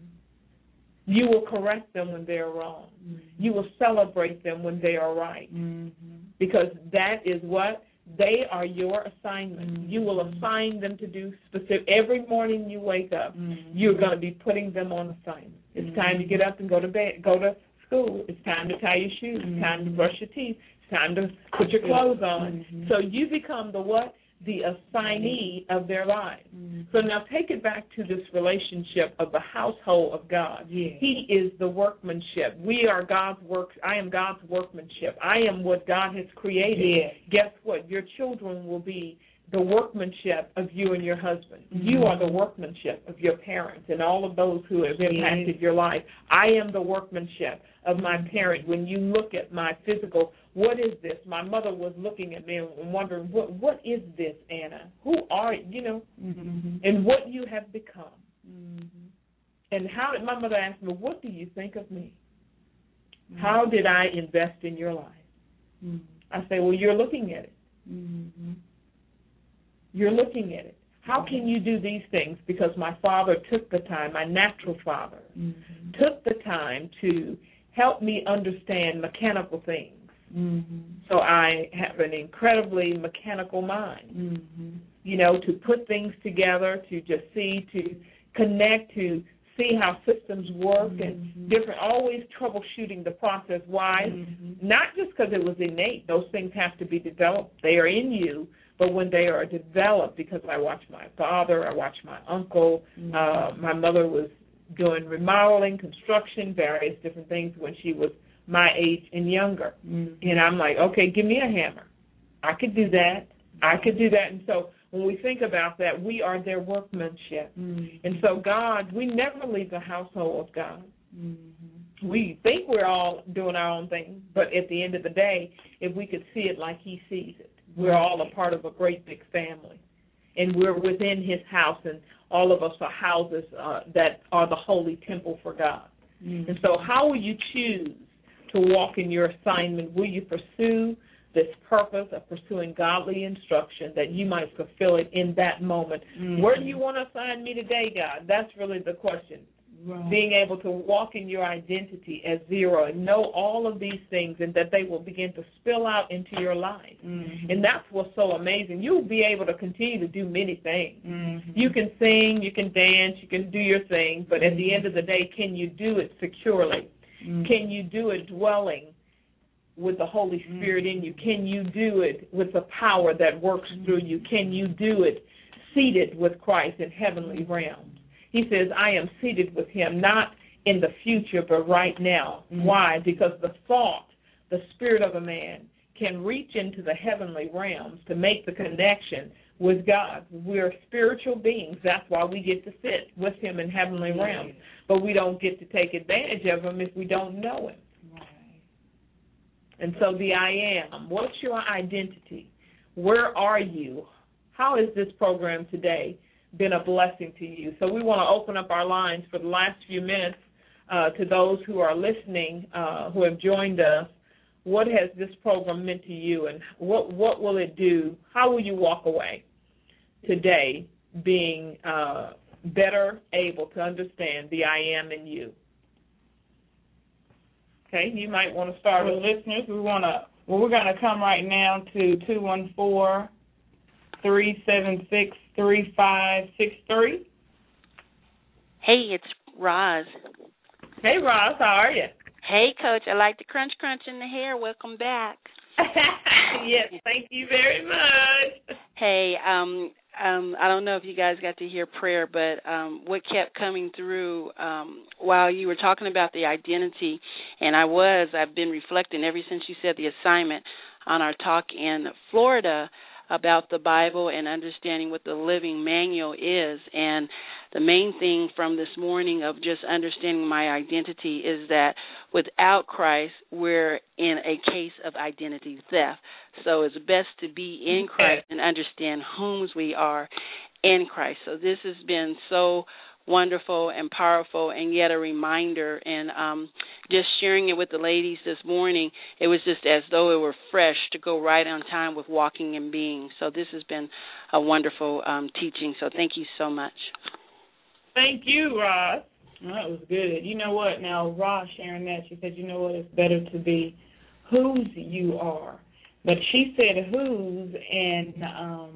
You will correct them when they are wrong. Mm-hmm. You will celebrate them when they are right. Mm-hmm. Because that is what? They are your assignment. Mm-hmm. You will assign them to do specific. Every morning you wake up, mm-hmm. you're going to be putting them on assignment. It's mm-hmm. time to get up and go to bed, go to school. It's time to tie your shoes. Mm-hmm. It's time to brush your teeth. It's time to put your clothes on. Mm-hmm. So you become the what? The assignee of their lives. Mm-hmm. So now take it back to this relationship of the household of God. Yeah. He is the workmanship. We are God's work. I am God's workmanship. I am what God has created. Yeah. Guess what? Your children will be the workmanship of you and your husband. Mm-hmm. You are the workmanship of your parents and all of those who have impacted yeah. your life. I am the workmanship of my parent. When you look at my physical, what is this? My mother was looking at me and wondering, what what is this, Anna? Who are you, you know, mm-hmm. and what you have become. Mm-hmm. And how did my mother ask me, what do you think of me? Mm-hmm. How did I invest in your life? Mm-hmm. I say, well, you're looking at it. Mm-hmm. You're looking at it. How can you do these things? Because my father took the time, my natural father, mm-hmm. took the time to help me understand mechanical things. Mm-hmm. So I have an incredibly mechanical mind, mm-hmm. you know, to put things together, to just see, to connect, to see how systems work mm-hmm. and different, always troubleshooting the process. Why? Mm-hmm. Not just because it was innate. Those things have to be developed. They are in you. But when they are developed, because I watched my father, I watched my uncle, mm-hmm. uh, my mother was doing remodeling, construction, various different things when she was my age and younger. Mm-hmm. And I'm like, okay, give me a hammer. I could do that. I could do that. And so when we think about that, we are their workmanship. Mm-hmm. And so God, we never leave the household of God. Mm-hmm. We think we're all doing our own thing, but at the end of the day, if we could see it like he sees it, we're all a part of a great big family, and we're within his house, and all of us are houses uh, that are the holy temple for God. Mm-hmm. And so how will you choose to walk in your assignment? Will you pursue this purpose of pursuing godly instruction that you might fulfill it in that moment? Mm-hmm. Where do you want to assign me today, God? That's really the question. Right. Being able to walk in your identity as zero and know all of these things, and that they will begin to spill out into your life. Mm-hmm. And that's what's so amazing. You'll be able to continue to do many things. Mm-hmm. You can sing, you can dance, you can do your thing, but at the end of the day, can you do it securely? Mm-hmm. Can you do it dwelling with the Holy Spirit mm-hmm. in you? Can you do it with the power that works mm-hmm. through you? Can you do it seated with Christ in heavenly realms? He says, I am seated with him, not in the future, but right now. Mm-hmm. Why? Because the thought, the spirit of a man, can reach into the heavenly realms to make the connection with God. We're spiritual beings. That's why we get to sit with him in heavenly mm-hmm. realms. But we don't get to take advantage of him if we don't know him. Right. And so the I am, what's your identity? Where are you? How is this program today been a blessing to you? So we want to open up our lines for the last few minutes uh, to those who are listening, uh, who have joined us. What has this program meant to you, and what what will it do? How will you walk away today being uh, better able to understand the I am in you? Okay, you might want to start with listeners. We want to. Well, we're going to come right now to two one four, three seven six, three five six three. Hey, it's Roz. Hey, Roz, how are you? Hey, Coach, I like the crunch crunch in the hair. Welcome back. Yes, thank you very much. Hey, um, um, I don't know if you guys got to hear prayer, but um, what kept coming through um, while you were talking about the identity, and I was, I've been reflecting ever since you said the assignment on our talk in Florida about the Bible and understanding what the living manual is. And the main thing from this morning of just understanding my identity is that without Christ, we're in a case of identity theft. So it's best to be in Christ and understand whom we are in Christ. So this has been so wonderful and powerful, and yet a reminder. And um, just sharing it with the ladies this morning, it was just as though it were fresh to go right on time with walking and being. So this has been a wonderful um, teaching. So thank you so much. Thank you, Roz. That was good. You know what? Now, Roz sharing that, she said, you know what, it's better to be whose you are. But she said whose, and um,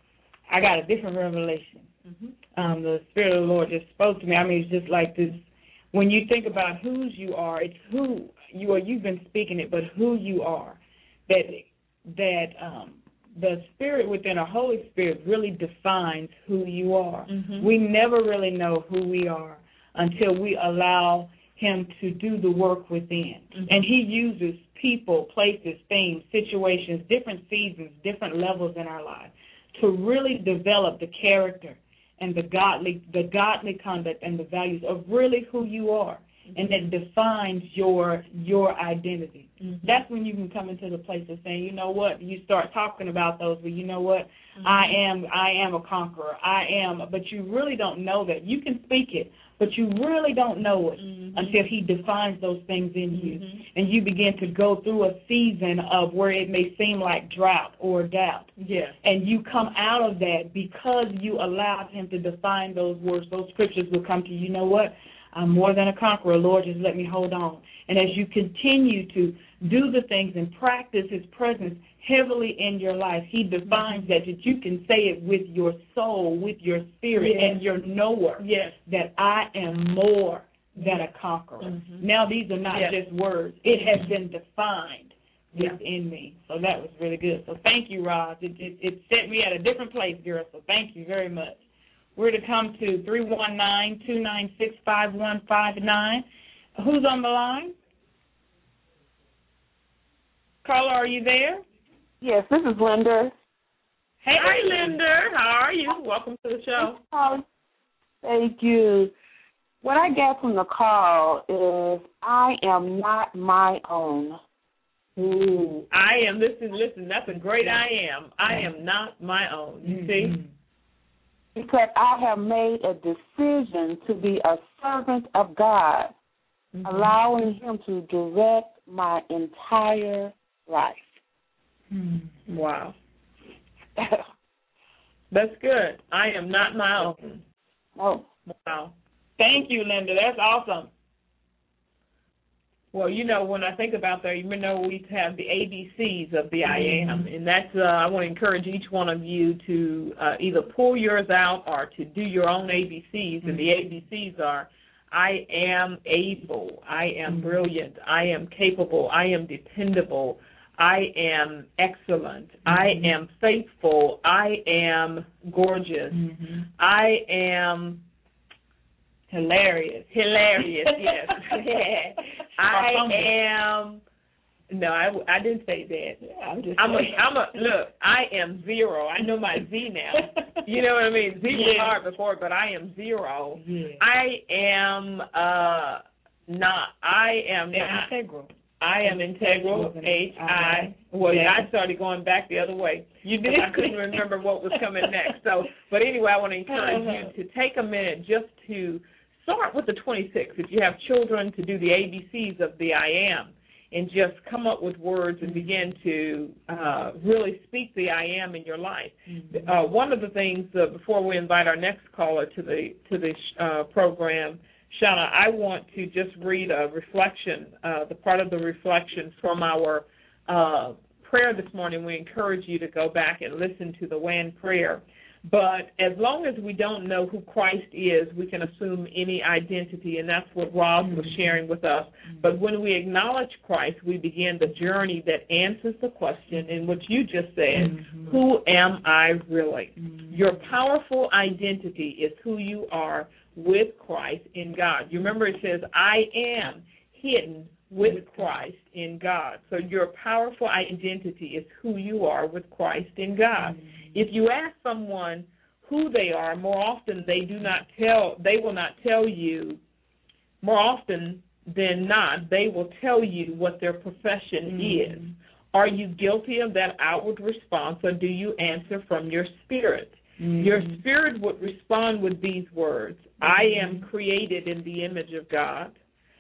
I got a different revelation. Mm-hmm. Um, the Spirit of the Lord just spoke to me. I mean, it's just like this. When you think about whose you are, it's who you are. You've been speaking it, but who you are. That that um, the Spirit within, a Holy Spirit, really defines who you are. Mm-hmm. We never really know who we are until we allow Him to do the work within. Mm-hmm. And He uses people, places, things, situations, different seasons, different levels in our lives to really develop the character and the godly the godly conduct and the values of really who you are. Mm-hmm. And that defines your your identity. Mm-hmm. That's when you can come into the place of saying, you know what, you start talking about those, but you know what, mm-hmm. I am I am a conqueror. I am, but you really don't know that. You can speak it, but you really don't know it mm-hmm. until He defines those things in mm-hmm. you. And you begin to go through a season of where it may seem like drought or doubt. Yeah. And you come out of that because you allowed Him to define those words. Those scriptures will come to you. You know what? I'm more than a conqueror. Lord, just let me hold on. And as you continue to do the things and practice His presence heavily in your life, He defines mm-hmm. that, that you can say it with your soul, with your spirit, yes. and your knower, yes. that I am more than a conqueror. Mm-hmm. Now, these are not yes. just words. It has been defined yeah. within me. So that was really good. So thank you, Roz. It, it, it set me at a different place, girl, so thank you very much. We're to come to three one nine, two nine six, five one five nine. Who's on the line? Carla, are you there? Yes, this is Linda. Hey, Hi, Linda. How are you? Welcome to the show. Oh, thank you. What I get from the call is I am not my own. Ooh. I am. Listen, listen, that's a great I am. I am not my own. You mm-hmm. see? Because I have made a decision to be a servant of God, mm-hmm. allowing Him to direct my entire life. Mm-hmm. Wow. That's good. I am not my own. Oh. Wow. Thank you, Linda. That's awesome. Well, you know, when I think about that, you know, we have the A B Cs of the I am, and that's, uh, I want to encourage each one of you to uh, either pull yours out or to do your own A B Cs, and the A B Cs are, I am able, I am brilliant, I am capable, I am dependable, I am excellent, mm-hmm. I am faithful, I am gorgeous, mm-hmm. I am hilarious, hilarious, yes. I am, no, I, I didn't say that. Yeah, I'm just I'm a, I'm a, look, I am zero. I know my Z now. You know what I mean? Z was yeah. hard before, but I am zero. Yeah. I am uh, not, I am not. Integral. I am integral, H I. Well, yeah. I started going back the other way. You did? I couldn't remember what was coming next. So, but anyway, I want to encourage uh-huh. you to take a minute just to start with the twenty-six. If you have children, to do the A B Cs of the I am, and just come up with words and begin to uh, really speak the I am in your life. Mm-hmm. Uh, one of the things, uh, before we invite our next caller to the to the uh, program, Shauna, I want to just read a reflection, uh, the part of the reflection from our uh, prayer this morning. We encourage you to go back and listen to the W A N prayer. But as long as we don't know who Christ is, we can assume any identity, and that's what Roz was sharing with us. But when we acknowledge Christ, we begin the journey that answers the question in which you just said, mm-hmm. who am I really? Mm-hmm. Your powerful identity is who you are with Christ in God. You remember it says, I am hidden with Christ in God. So your powerful identity is who you are with Christ in God. Mm-hmm. If you ask someone who they are, more often they do not tell, they will not tell you, more often than not, they will tell you what their profession mm-hmm. is. Are you guilty of that outward response, or do you answer from your spirit? Mm-hmm. Your spirit would respond with these words, mm-hmm. I am created in the image of God.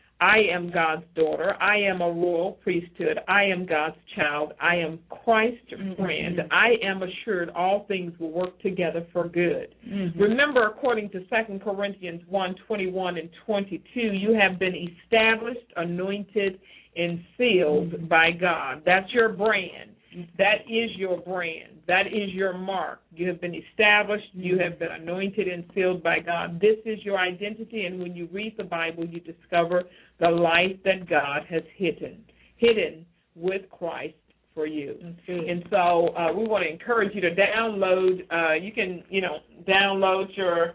I am God's daughter. I am a royal priesthood. I am God's child. I am Christ's friend. Mm-hmm. I am assured all things will work together for good. Mm-hmm. Remember, according to Second Corinthians one, twenty-one and twenty-two, you have been established, anointed, and sealed mm-hmm. by God. That's your brand. That is your brand. That is your mark. You have been established. You have been anointed and sealed by God. This is your identity, and when you read the Bible, you discover the life that God has hidden, hidden with Christ for you. Mm-hmm. And so uh, we want to encourage you to download. Uh, you can, you know, download your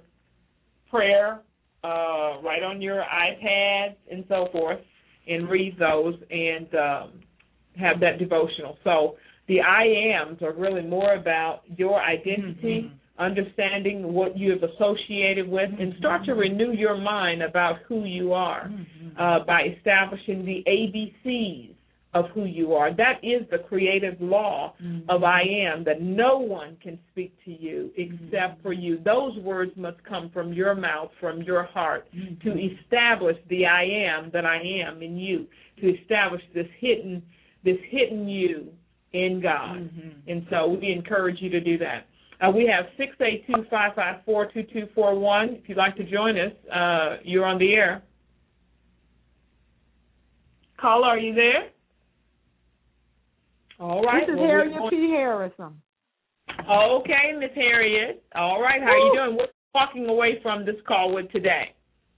prayer uh, right on your iPads and so forth, and read those and um, have that devotional. So the I ams are really more about your identity, mm-hmm. understanding what you have associated with, mm-hmm. and start to renew your mind about who you are mm-hmm. uh, by establishing the A B Cs of who you are. That is the creative law mm-hmm. of I am, that no one can speak to you except mm-hmm. for you. Those words must come from your mouth, from your heart, mm-hmm. to establish the I am that I am in you, to establish this hidden, this hidden you in God. Mm-hmm. And so we encourage you to do that. Uh, we have six eight two, five five four, two two four one. If you'd like to join us, uh, you're on the air. Caller, are you there? All right. This is well, Harriet P. Harrison. Okay, Miss Harriet. All right. How are you doing? What are you walking away from this call with today?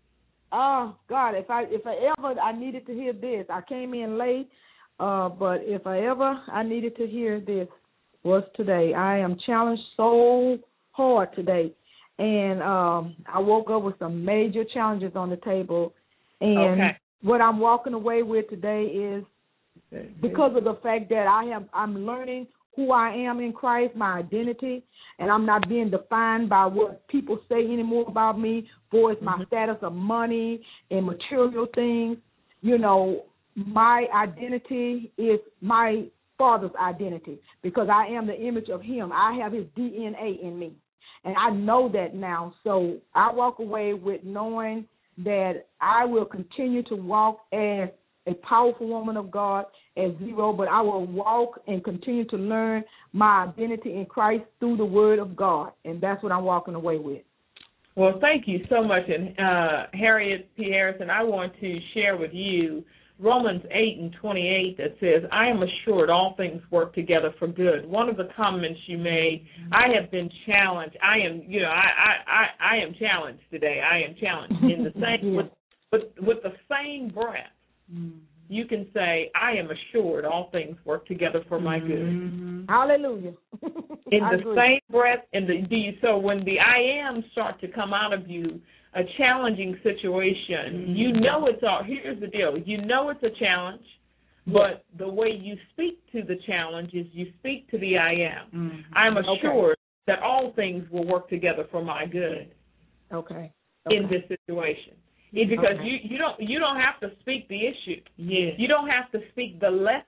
Oh, God, if I if I ever I needed to hear this, I came in late. Uh, but if I ever I needed to hear this was today. I am challenged so hard today, and um, I woke up with some major challenges on the table. And okay. what I'm walking away with today is because of the fact that I have I'm learning who I am in Christ, my identity, and I'm not being defined by what people say anymore about me, for it's my mm-hmm. status of money and material things. You know, my identity is my Father's identity because I am the image of Him. I have His D N A in me, and I know that now. So I walk away with knowing that I will continue to walk as a powerful woman of God as Zero, but I will walk and continue to learn my identity in Christ through the Word of God, and that's what I'm walking away with. Well, thank you so much. And uh, Harriet P. Harrison, I want to share with you Romans eight and twenty-eight that says, I am assured all things work together for good. One of the comments you made, I have been challenged. I am, you know, I I, I, I am challenged today. I am challenged in the same, with, with, with the same breath. Mm-hmm. You can say, I am assured all things work together for my good. Mm-hmm. Hallelujah. In the agree. Same breath, in the do you, so when the I am start to come out of you, a challenging situation, mm-hmm. you know it's all, here's the deal, you know it's a challenge, but the way you speak to the challenge is you speak to the I am. Mm-hmm. I'm assured okay. that all things will work together for my good. Okay. okay. In this situation. It, because okay. you, you don't you don't have to speak the issue. Yes. You don't have to speak the less,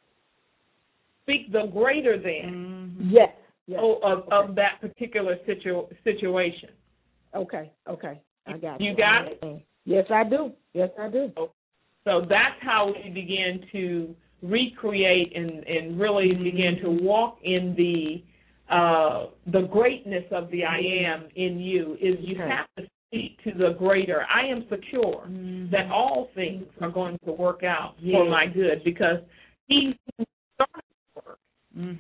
speak the greater than mm-hmm. yes. yes. of, okay. of that particular situ, situation. Okay, okay. I got you. You got it? Yes, I do. Yes, I do. So that's how we begin to recreate and, and really mm-hmm. begin to walk in the uh, the greatness of the I am in you. Is you okay. have to speak to the greater. I am secure mm-hmm. that all things are going to work out yes. for my good because He started the work. Mm-hmm.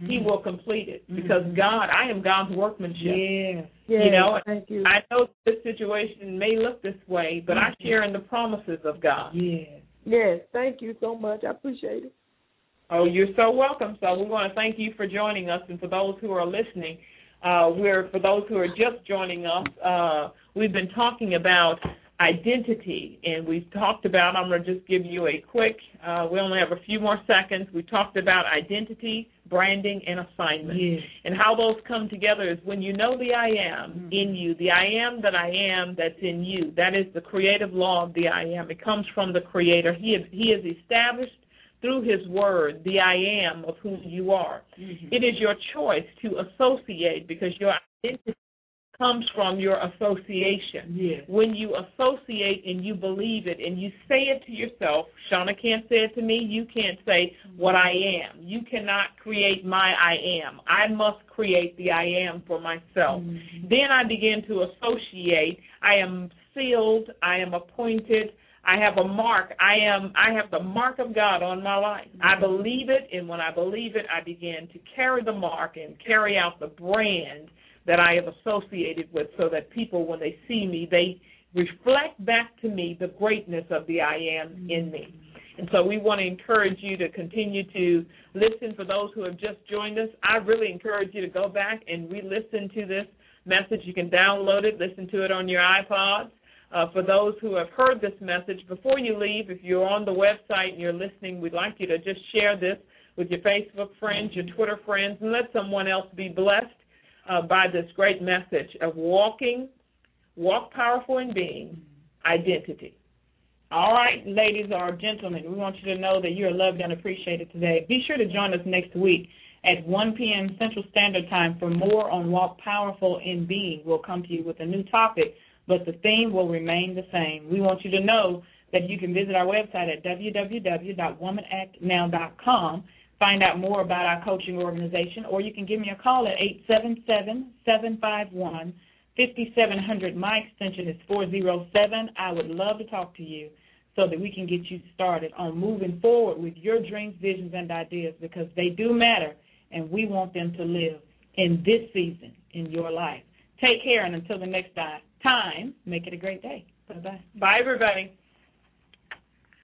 mm-hmm. he will complete it. Mm-hmm. Because God, I am God's workmanship. Yes. Yes. You know, thank you. I know this situation may look this way, but mm-hmm. I share in the promises of God. Yes. Yes. Thank you so much. I appreciate it. Oh, you're so welcome. So we want to thank you for joining us, and for those who are listening, uh, we're for those who are just joining us, uh, we've been talking about identity, and we've talked about, I'm going to just give you a quick, uh, we only have a few more seconds. We talked about identity, branding, and assignment. Yes. And how those come together is when you know the I am mm-hmm. in you, the I am that I am that's in you. That is the creative law of the I am. It comes from the Creator. He has, he has established through His Word the I am of who you are. Mm-hmm. It is your choice to associate, because your identity comes from your association. Yes. When you associate and you believe it and you say it to yourself, Shauna can't say it to me, you can't say what I am. You cannot create my I am. I must create the I am for myself. Mm-hmm. Then I begin to associate. I am sealed. I am appointed. I have a mark. I am. I have the mark of God on my life. Mm-hmm. I believe it, and when I believe it, I begin to carry the mark and carry out the brand that I have associated with, so that people, when they see me, they reflect back to me the greatness of the I am in me. And so we want to encourage you to continue to listen. For those who have just joined us, I really encourage you to go back and re-listen to this message. You can download it, listen to it on your iPods. Uh, for those who have heard this message, before you leave, if you're on the website and you're listening, we'd like you to just share this with your Facebook friends, your Twitter friends, and let someone else be blessed Uh, by this great message of walking, walk powerful in being, identity. All right, ladies or gentlemen, we want you to know that you're loved and appreciated today. Be sure to join us next week at one p.m. Central Standard Time for more on Walk Powerful in Being. We'll come to you with a new topic, but the theme will remain the same. We want you to know that you can visit our website at w w w dot woman act now dot com. Find out more about our coaching organization, or you can give me a call at eight seven seven, seven five one, five seven zero zero. My extension is four oh seven. I would love to talk to you so that we can get you started on moving forward with your dreams, visions, and ideas, because they do matter, and we want them to live in this season in your life. Take care, and until the next time, make it a great day. Bye-bye. Bye, everybody.